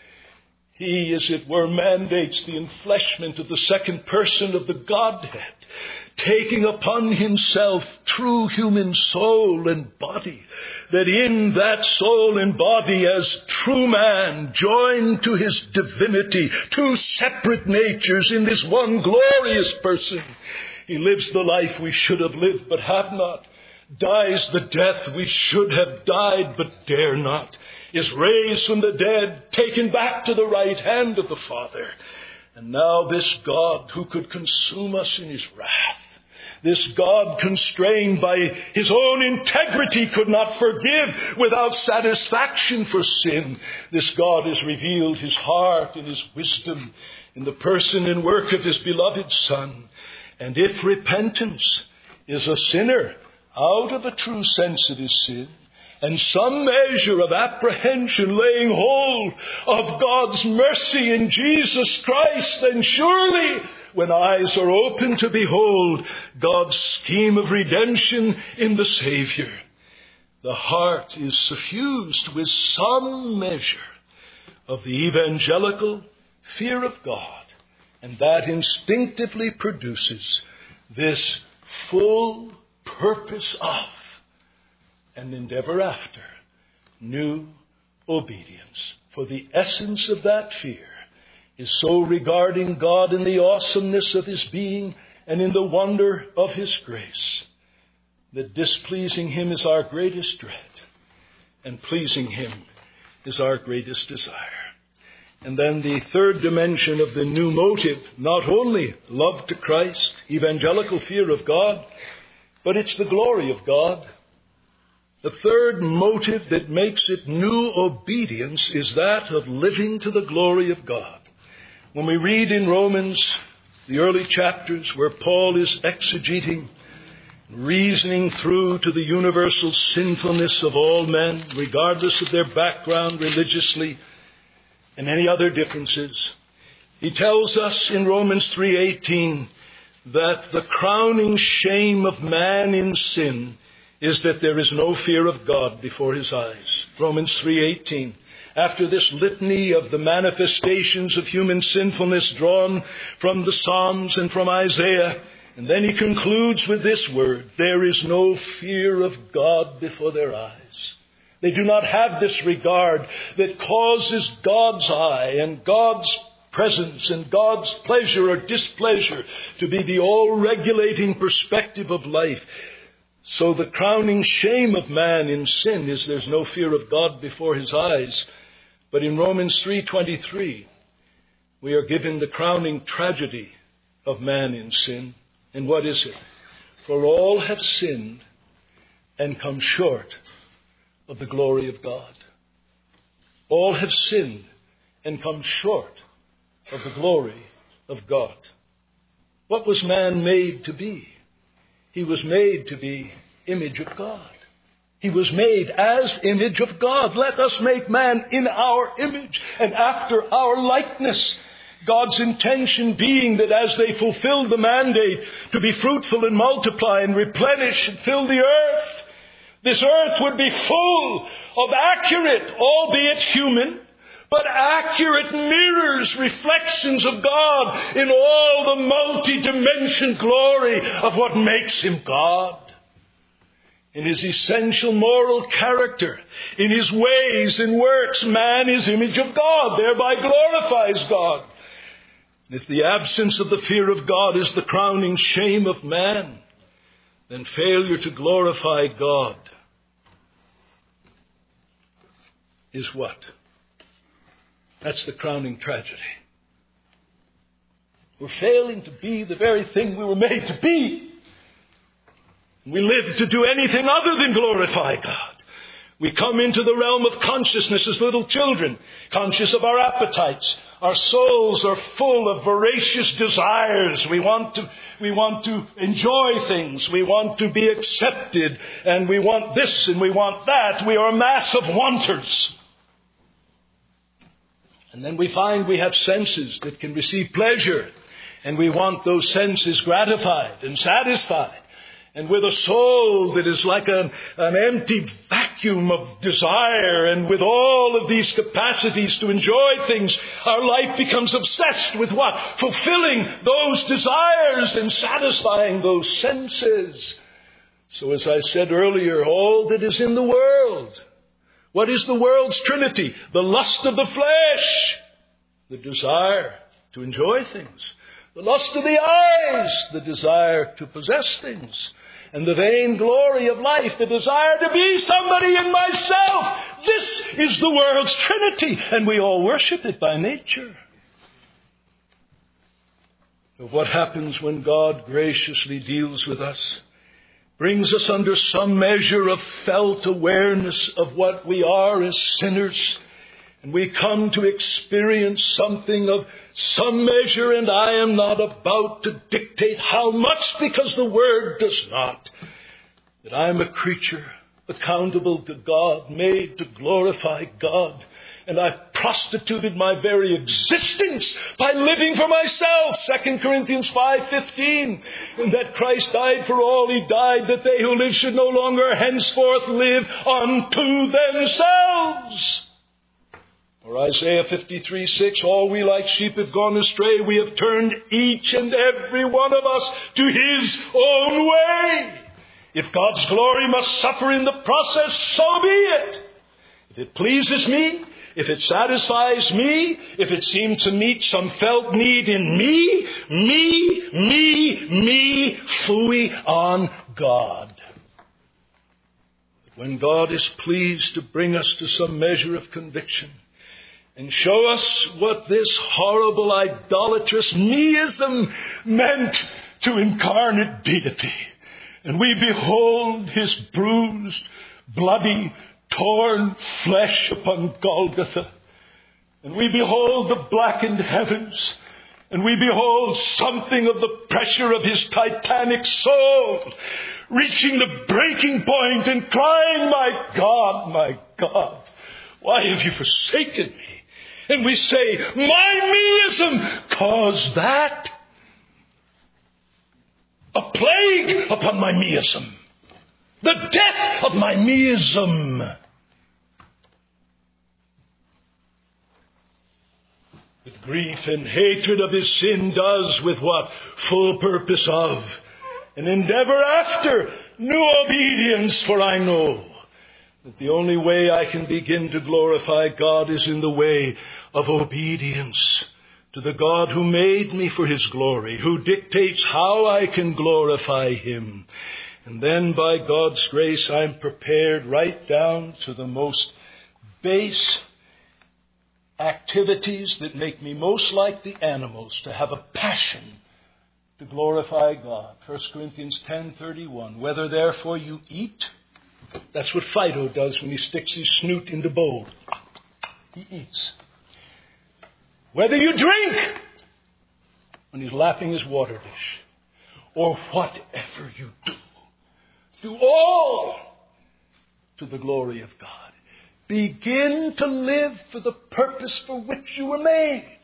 He, as it were, mandates the enfleshment of the second person of the Godhead, taking upon Himself true human soul and body, that in that soul and body as true man, joined to His divinity, two separate natures in this one glorious person, He lives the life we should have lived but have not, dies the death we should have died but dare not, is raised from the dead, taken back to the right hand of the Father. And now this God who could consume us in his wrath, this God constrained by his own integrity could not forgive without satisfaction for sin. This God has revealed his heart and his wisdom in the person and work of his beloved Son. And if repentance is a sinner out of a true sense of his sin, and some measure of apprehension laying hold of God's mercy in Jesus Christ, then surely when eyes are open to behold God's scheme of redemption in the Savior, the heart is suffused with some measure of the evangelical fear of God, and that instinctively produces this full purpose of and endeavor after new obedience. For the essence of that fear is so regarding God in the awesomeness of his being and in the wonder of his grace, that displeasing him is our greatest dread, and pleasing him is our greatest desire. And then the third dimension of the new motive, not only love to Christ, evangelical fear of God, but it's the glory of God. The third motive that makes it new obedience is that of living to the glory of God. When we read in Romans, the early chapters where Paul is exegeting, reasoning through to the universal sinfulness of all men, regardless of their background religiously and any other differences, he tells us in Romans three eighteen that the crowning shame of man in sin is that there is no fear of God before his eyes. Romans three eighteen. After this litany of the manifestations of human sinfulness drawn from the Psalms and from Isaiah, and then he concludes with this word, there is no fear of God before their eyes. They do not have this regard that causes God's eye and God's presence and God's pleasure or displeasure to be the all-regulating perspective of life. So the crowning shame of man in sin is there's no fear of God before his eyes. But in Romans three twenty-three, we are given the crowning tragedy of man in sin. And what is it? For all have sinned and come short of the glory of God. All have sinned and come short of the glory of God. What was man made to be? He was made to be image of God. He was made as image of God. Let us make man in our image and after our likeness. God's intention being that as they fulfilled the mandate to be fruitful and multiply and replenish and fill the earth, this earth would be full of accurate, albeit human, but accurate mirrors, reflections of God in all the multi-dimensional glory of what makes him God. In his essential moral character, in his ways and works, man is image of God, thereby glorifies God. If the absence of the fear of God is the crowning shame of man, then failure to glorify God is what? That's the crowning tragedy. We're failing to be the very thing we were made to be. We live to do anything other than glorify God. We come into the realm of consciousness as little children, conscious of our appetites. Our souls are full of voracious desires. We want to, we want to enjoy things. We want to be accepted. And we want this and we want that. We are a mass of wanters. And then we find we have senses that can receive pleasure. And we want those senses gratified and satisfied. And with a soul that is like a, an empty vacuum of desire, and with all of these capacities to enjoy things, our life becomes obsessed with what? Fulfilling those desires and satisfying those senses. So as I said earlier, all that is in the world. What is the world's trinity? The lust of the flesh, the desire to enjoy things. The lust of the eyes, the desire to possess things. and the vain glory of life, the desire to be somebody in myself. This is the world's trinity, and we all worship it by nature. But what happens when God graciously deals with us, brings us under some measure of felt awareness of what we are as sinners, and we come to experience something of some measure, and I am not about to dictate how much, because the Word does not, that I am a creature accountable to God, made to glorify God. And I've prostituted my very existence by living for myself. Second Corinthians five fifteen. And that Christ died for all. He died that they who live should no longer henceforth live unto themselves. Or Isaiah fifty-three six. All we like sheep have gone astray. We have turned each and every one of us to his own way. If God's glory must suffer in the process, so be it. If it pleases me, if it satisfies me, if it seems to meet some felt need in me, me, me, me, phooey on God. But when God is pleased to bring us to some measure of conviction and show us what this horrible idolatrous meism meant to incarnate deity, and we behold his bruised, bloody, torn flesh upon Golgotha, and we behold the blackened heavens, and we behold something of the pressure of his titanic soul reaching the breaking point and crying, my God, my God, why have you forsaken me? And we say, my meism caused that. A plague upon my meism. The death of my meism. With grief and hatred of his sin does with what? Full purpose of. An endeavor after new obedience, for I know that the only way I can begin to glorify God is in the way of obedience to the God who made me for his glory, who dictates how I can glorify him. And then by God's grace, I'm prepared right down to the most base activities that make me most like the animals, to have a passion to glorify God. First Corinthians ten thirty-one. Whether therefore you eat, that's what Fido does when he sticks his snoot in the bowl. He eats. Whether you drink, when he's lapping his water dish, or whatever you do, do all to the glory of God. Begin to live for the purpose for which you were made.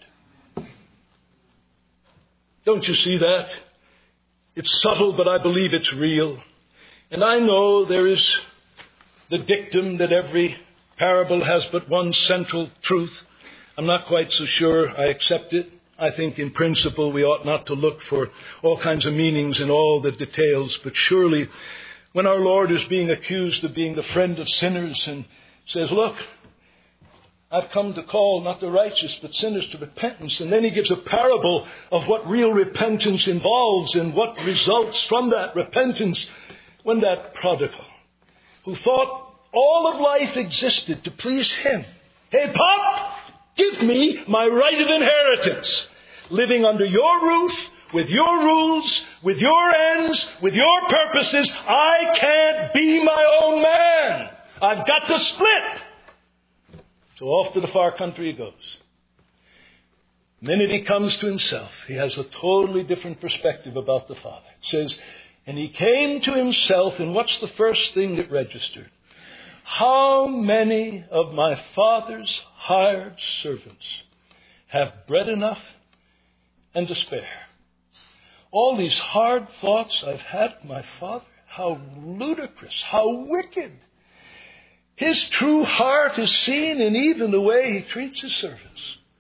Don't you see that? It's subtle, but I believe it's real. And I know there is the dictum that every parable has but one central truth. I'm not quite so sure I accept it. I think in principle we ought not to look for all kinds of meanings in all the details. But surely when our Lord is being accused of being the friend of sinners and says, look, I've come to call not the righteous but sinners to repentance. And then he gives a parable of what real repentance involves and what results from that repentance. When that prodigal, who thought all of life existed to please him, hey, Pop, give me my right of inheritance. Living under your roof, with your rules, with your ends, with your purposes, I can't be my own man. I've got to split. So off to the far country he goes. The minute he comes to himself, he has a totally different perspective about the Father. It says, and he came to himself, and what's the first thing that registered? How many of my father's hired servants have bread enough and to spare? All these hard thoughts I've had of my father, how ludicrous, how wicked. His true heart is seen in even the way he treats his servants.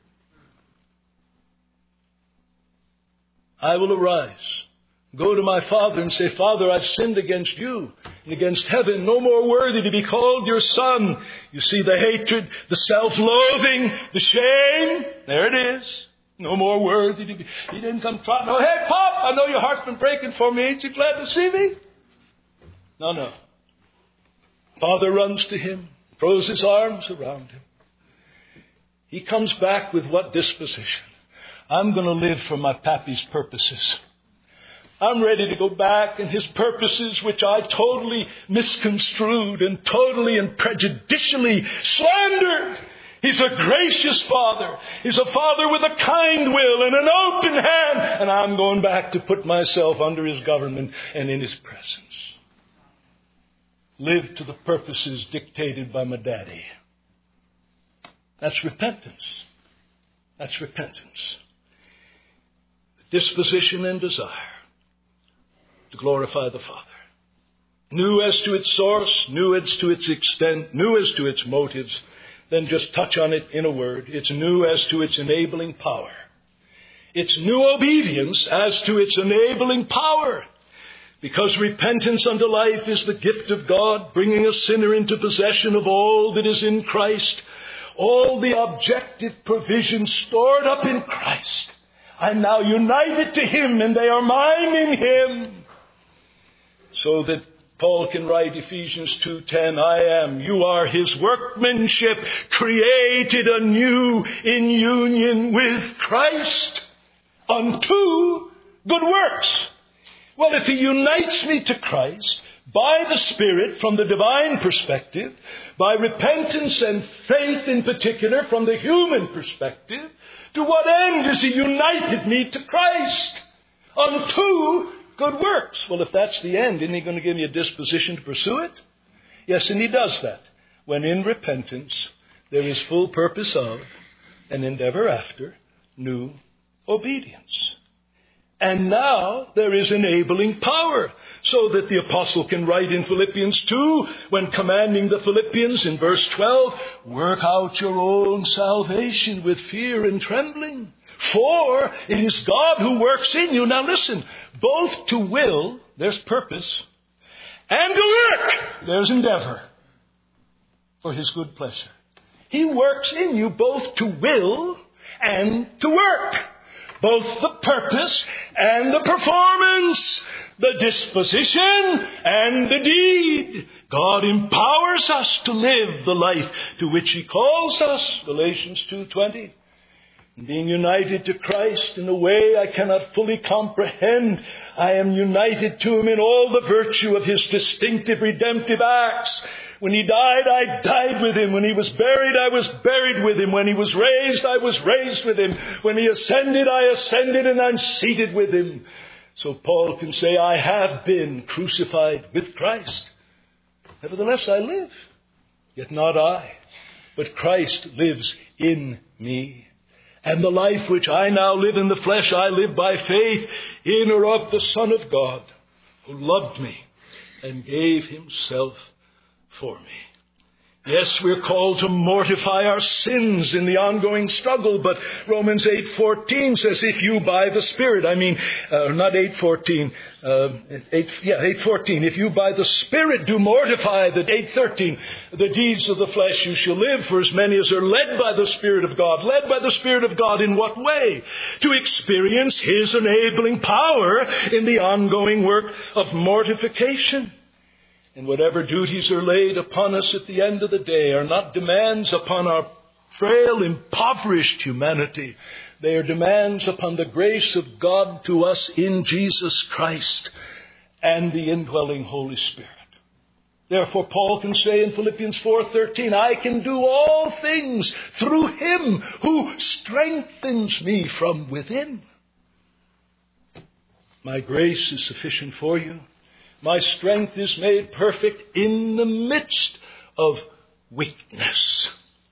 I will arise, go to my father and say, Father, I've sinned against you and against heaven, no more worthy to be called your son. You see the hatred, the self-loathing, the shame. There it is. No more worthy to be. He didn't come trotting. Oh, hey, Pop, I know your heart's been breaking for me. Ain't you glad to see me? No, no. Father runs to him, throws his arms around him. He comes back with what disposition? I'm going to live for my pappy's purposes. I'm ready to go back, and his purposes, which I totally misconstrued and totally and prejudicially slandered. He's a gracious Father. He's a Father with a kind will and an open hand. And I'm going back to put myself under his government and in his presence. Live to the purposes dictated by my daddy. That's repentance. That's repentance. Disposition and desire to glorify the Father. New as to its source, new as to its extent, new as to its motives. Then just touch on it in a word. It's new as to its enabling power. It's new obedience as to its enabling power. Because repentance unto life is the gift of God, bringing a sinner into possession of all that is in Christ. All the objective provisions stored up in Christ. I'm now united to him, and they are mine in him. So that Paul can write Ephesians two ten, I am, you are his workmanship, created anew in union with Christ unto good works. Well, if he unites me to Christ by the Spirit from the divine perspective, by repentance and faith in particular from the human perspective, to what end has he united me to Christ? Unto good works. Well, if that's the end, isn't he going to give me a disposition to pursue it? Yes, and he does that. When in repentance, there is full purpose of, and endeavor after, new obedience. And now there is enabling power, so that the apostle can write in Philippians two, when commanding the Philippians in verse twelve, work out your own salvation with fear and trembling. For it is God who works in you. Now listen, both to will, there's purpose, and to work, there's endeavor for his good pleasure. He works in you both to will and to work. Both the purpose and the performance, the disposition and the deed. God empowers us to live the life to which he calls us, Galatians two twenty. Being united to Christ in a way I cannot fully comprehend, I am united to him in all the virtue of his distinctive redemptive acts. When he died, I died with him. When he was buried, I was buried with him. When he was raised, I was raised with him. When he ascended, I ascended, and I'm seated with him. So Paul can say, I have been crucified with Christ. Nevertheless, I live. Yet not I, but Christ lives in me. And the life which I now live in the flesh, I live by faith in or of the Son of God, who loved me and gave himself for me. Yes, we're called to mortify our sins in the ongoing struggle, but Romans eight fourteen says, if you by the Spirit, I mean, uh, not eight fourteen, uh, eight, yeah, eight fourteen, if you by the Spirit do mortify, the eight thirteen, the deeds of the flesh, you shall live, for as many as are led by the Spirit of God. Led by the Spirit of God in what way? To experience his enabling power in the ongoing work of mortification. And whatever duties are laid upon us at the end of the day are not demands upon our frail, impoverished humanity. They are demands upon the grace of God to us in Jesus Christ and the indwelling Holy Spirit. Therefore, Paul can say in Philippians four thirteen, I can do all things through him who strengthens me from within. My grace is sufficient for you. My strength is made perfect in the midst of weakness.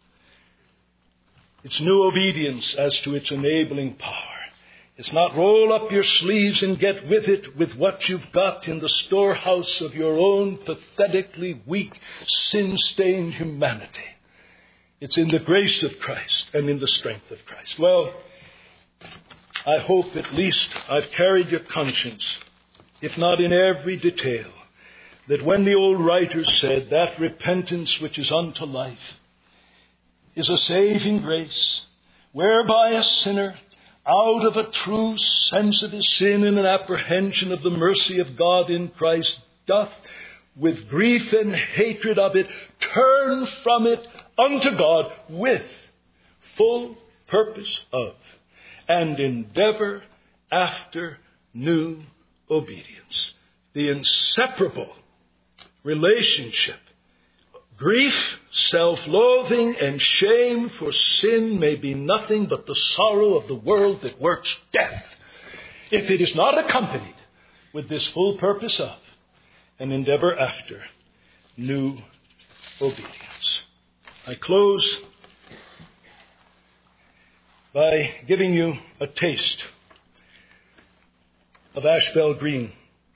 It's new obedience as to its enabling power. It's not roll up your sleeves and get with it with what you've got in the storehouse of your own pathetically weak, sin-stained humanity. It's in the grace of Christ and in the strength of Christ. Well, I hope at least I've carried your conscience, if not in every detail, that when the old writers said that repentance which is unto life is a saving grace, whereby a sinner, out of a true sense of his sin and an apprehension of the mercy of God in Christ, doth with grief and hatred of it, turn from it unto God with full purpose of, and endeavor after new obedience. The inseparable relationship, grief, self-loathing, and shame for sin may be nothing but the sorrow of the world that works death, if it is not accompanied with this full purpose of, and endeavor after, new obedience. I close by giving you a taste of Ashbel Green.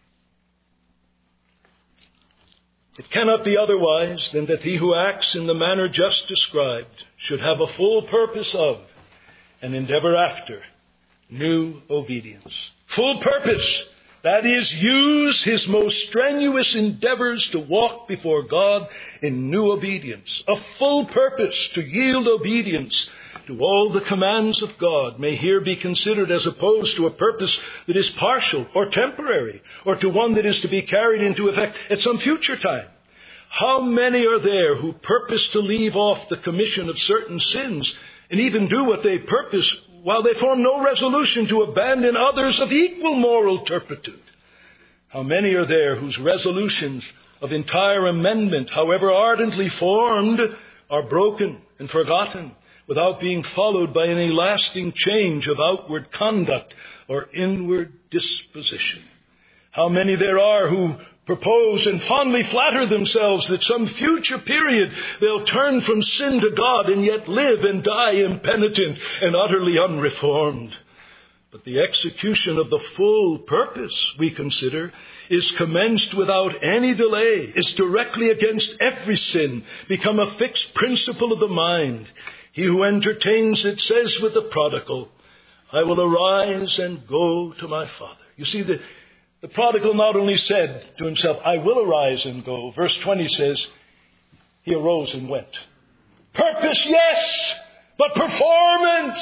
It cannot be otherwise than that he who acts in the manner just described should have a full purpose of and endeavor after new obedience. Full purpose, that is, use his most strenuous endeavors to walk before God in new obedience. A full purpose to yield obedience to all the commands of God may here be considered as opposed to a purpose that is partial or temporary, or to one that is to be carried into effect at some future time. How many are there who purpose to leave off the commission of certain sins and even do what they purpose, while they form no resolution to abandon others of equal moral turpitude? How many are there whose resolutions of entire amendment, however ardently formed, are broken and forgotten, without being followed by any lasting change of outward conduct or inward disposition? How many there are who propose and fondly flatter themselves that some future period they'll turn from sin to God and yet live and die impenitent and utterly unreformed? But the execution of the full purpose, we consider, is commenced without any delay, is directly against every sin, become a fixed principle of the mind. He who entertains it says with the prodigal, I will arise and go to my father. You see, the, the prodigal not only said to himself, I will arise and go. Verse twenty says, he arose and went. Purpose, yes, but performance.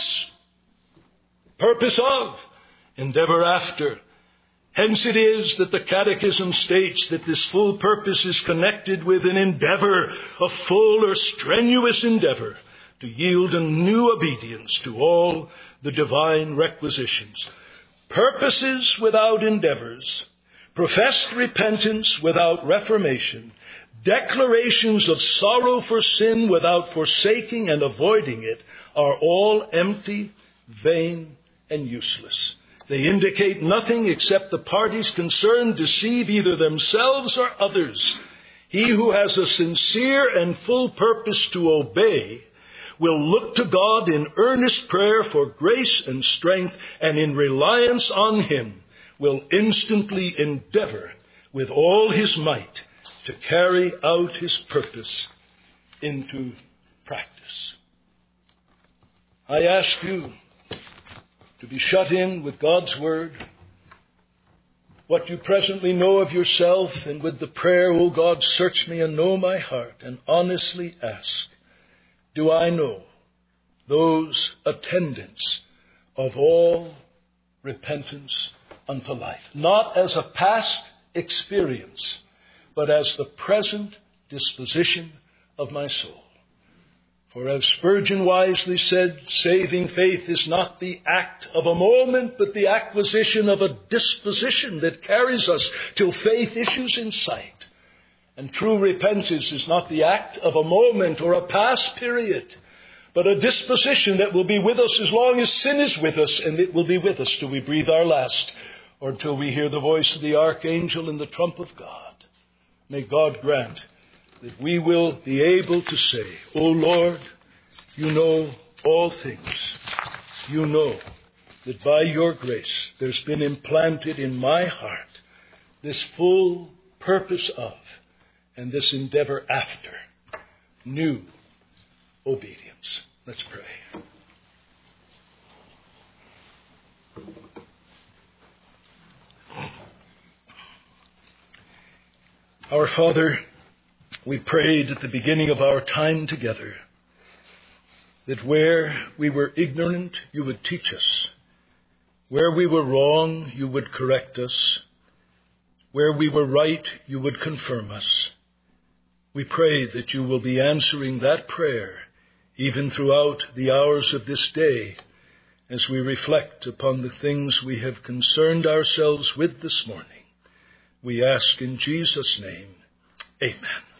Purpose of, endeavor after. Hence it is that the Catechism states that this full purpose is connected with an endeavor, a full or strenuous endeavor, to yield a new obedience to all the divine requisitions. Purposes without endeavors, professed repentance without reformation, declarations of sorrow for sin without forsaking and avoiding it, are all empty, vain, and useless. They indicate nothing except the parties concerned deceive either themselves or others. He who has a sincere and full purpose to obey will look to God in earnest prayer for grace and strength, and in reliance on Him will instantly endeavor with all his might to carry out his purpose into practice. I ask you to be shut in with God's Word, what you presently know of yourself, and with the prayer, O God, search me and know my heart, and honestly ask, do I know those attendants of all repentance unto life? Not as a past experience, but as the present disposition of my soul. For as Spurgeon wisely said, saving faith is not the act of a moment, but the acquisition of a disposition that carries us till faith issues in sight. And true repentance is not the act of a moment or a past period, but a disposition that will be with us as long as sin is with us, and it will be with us till we breathe our last, or until we hear the voice of the archangel and the trump of God. May God grant that we will be able to say, O Lord, you know all things. You know that by your grace there's been implanted in my heart this full purpose of and this endeavor after new obedience. Let's pray. Our Father, we prayed at the beginning of our time together that where we were ignorant, you would teach us. Where we were wrong, you would correct us. Where we were right, you would confirm us. We pray that you will be answering that prayer even throughout the hours of this day as we reflect upon the things we have concerned ourselves with this morning. We ask in Jesus' name, amen.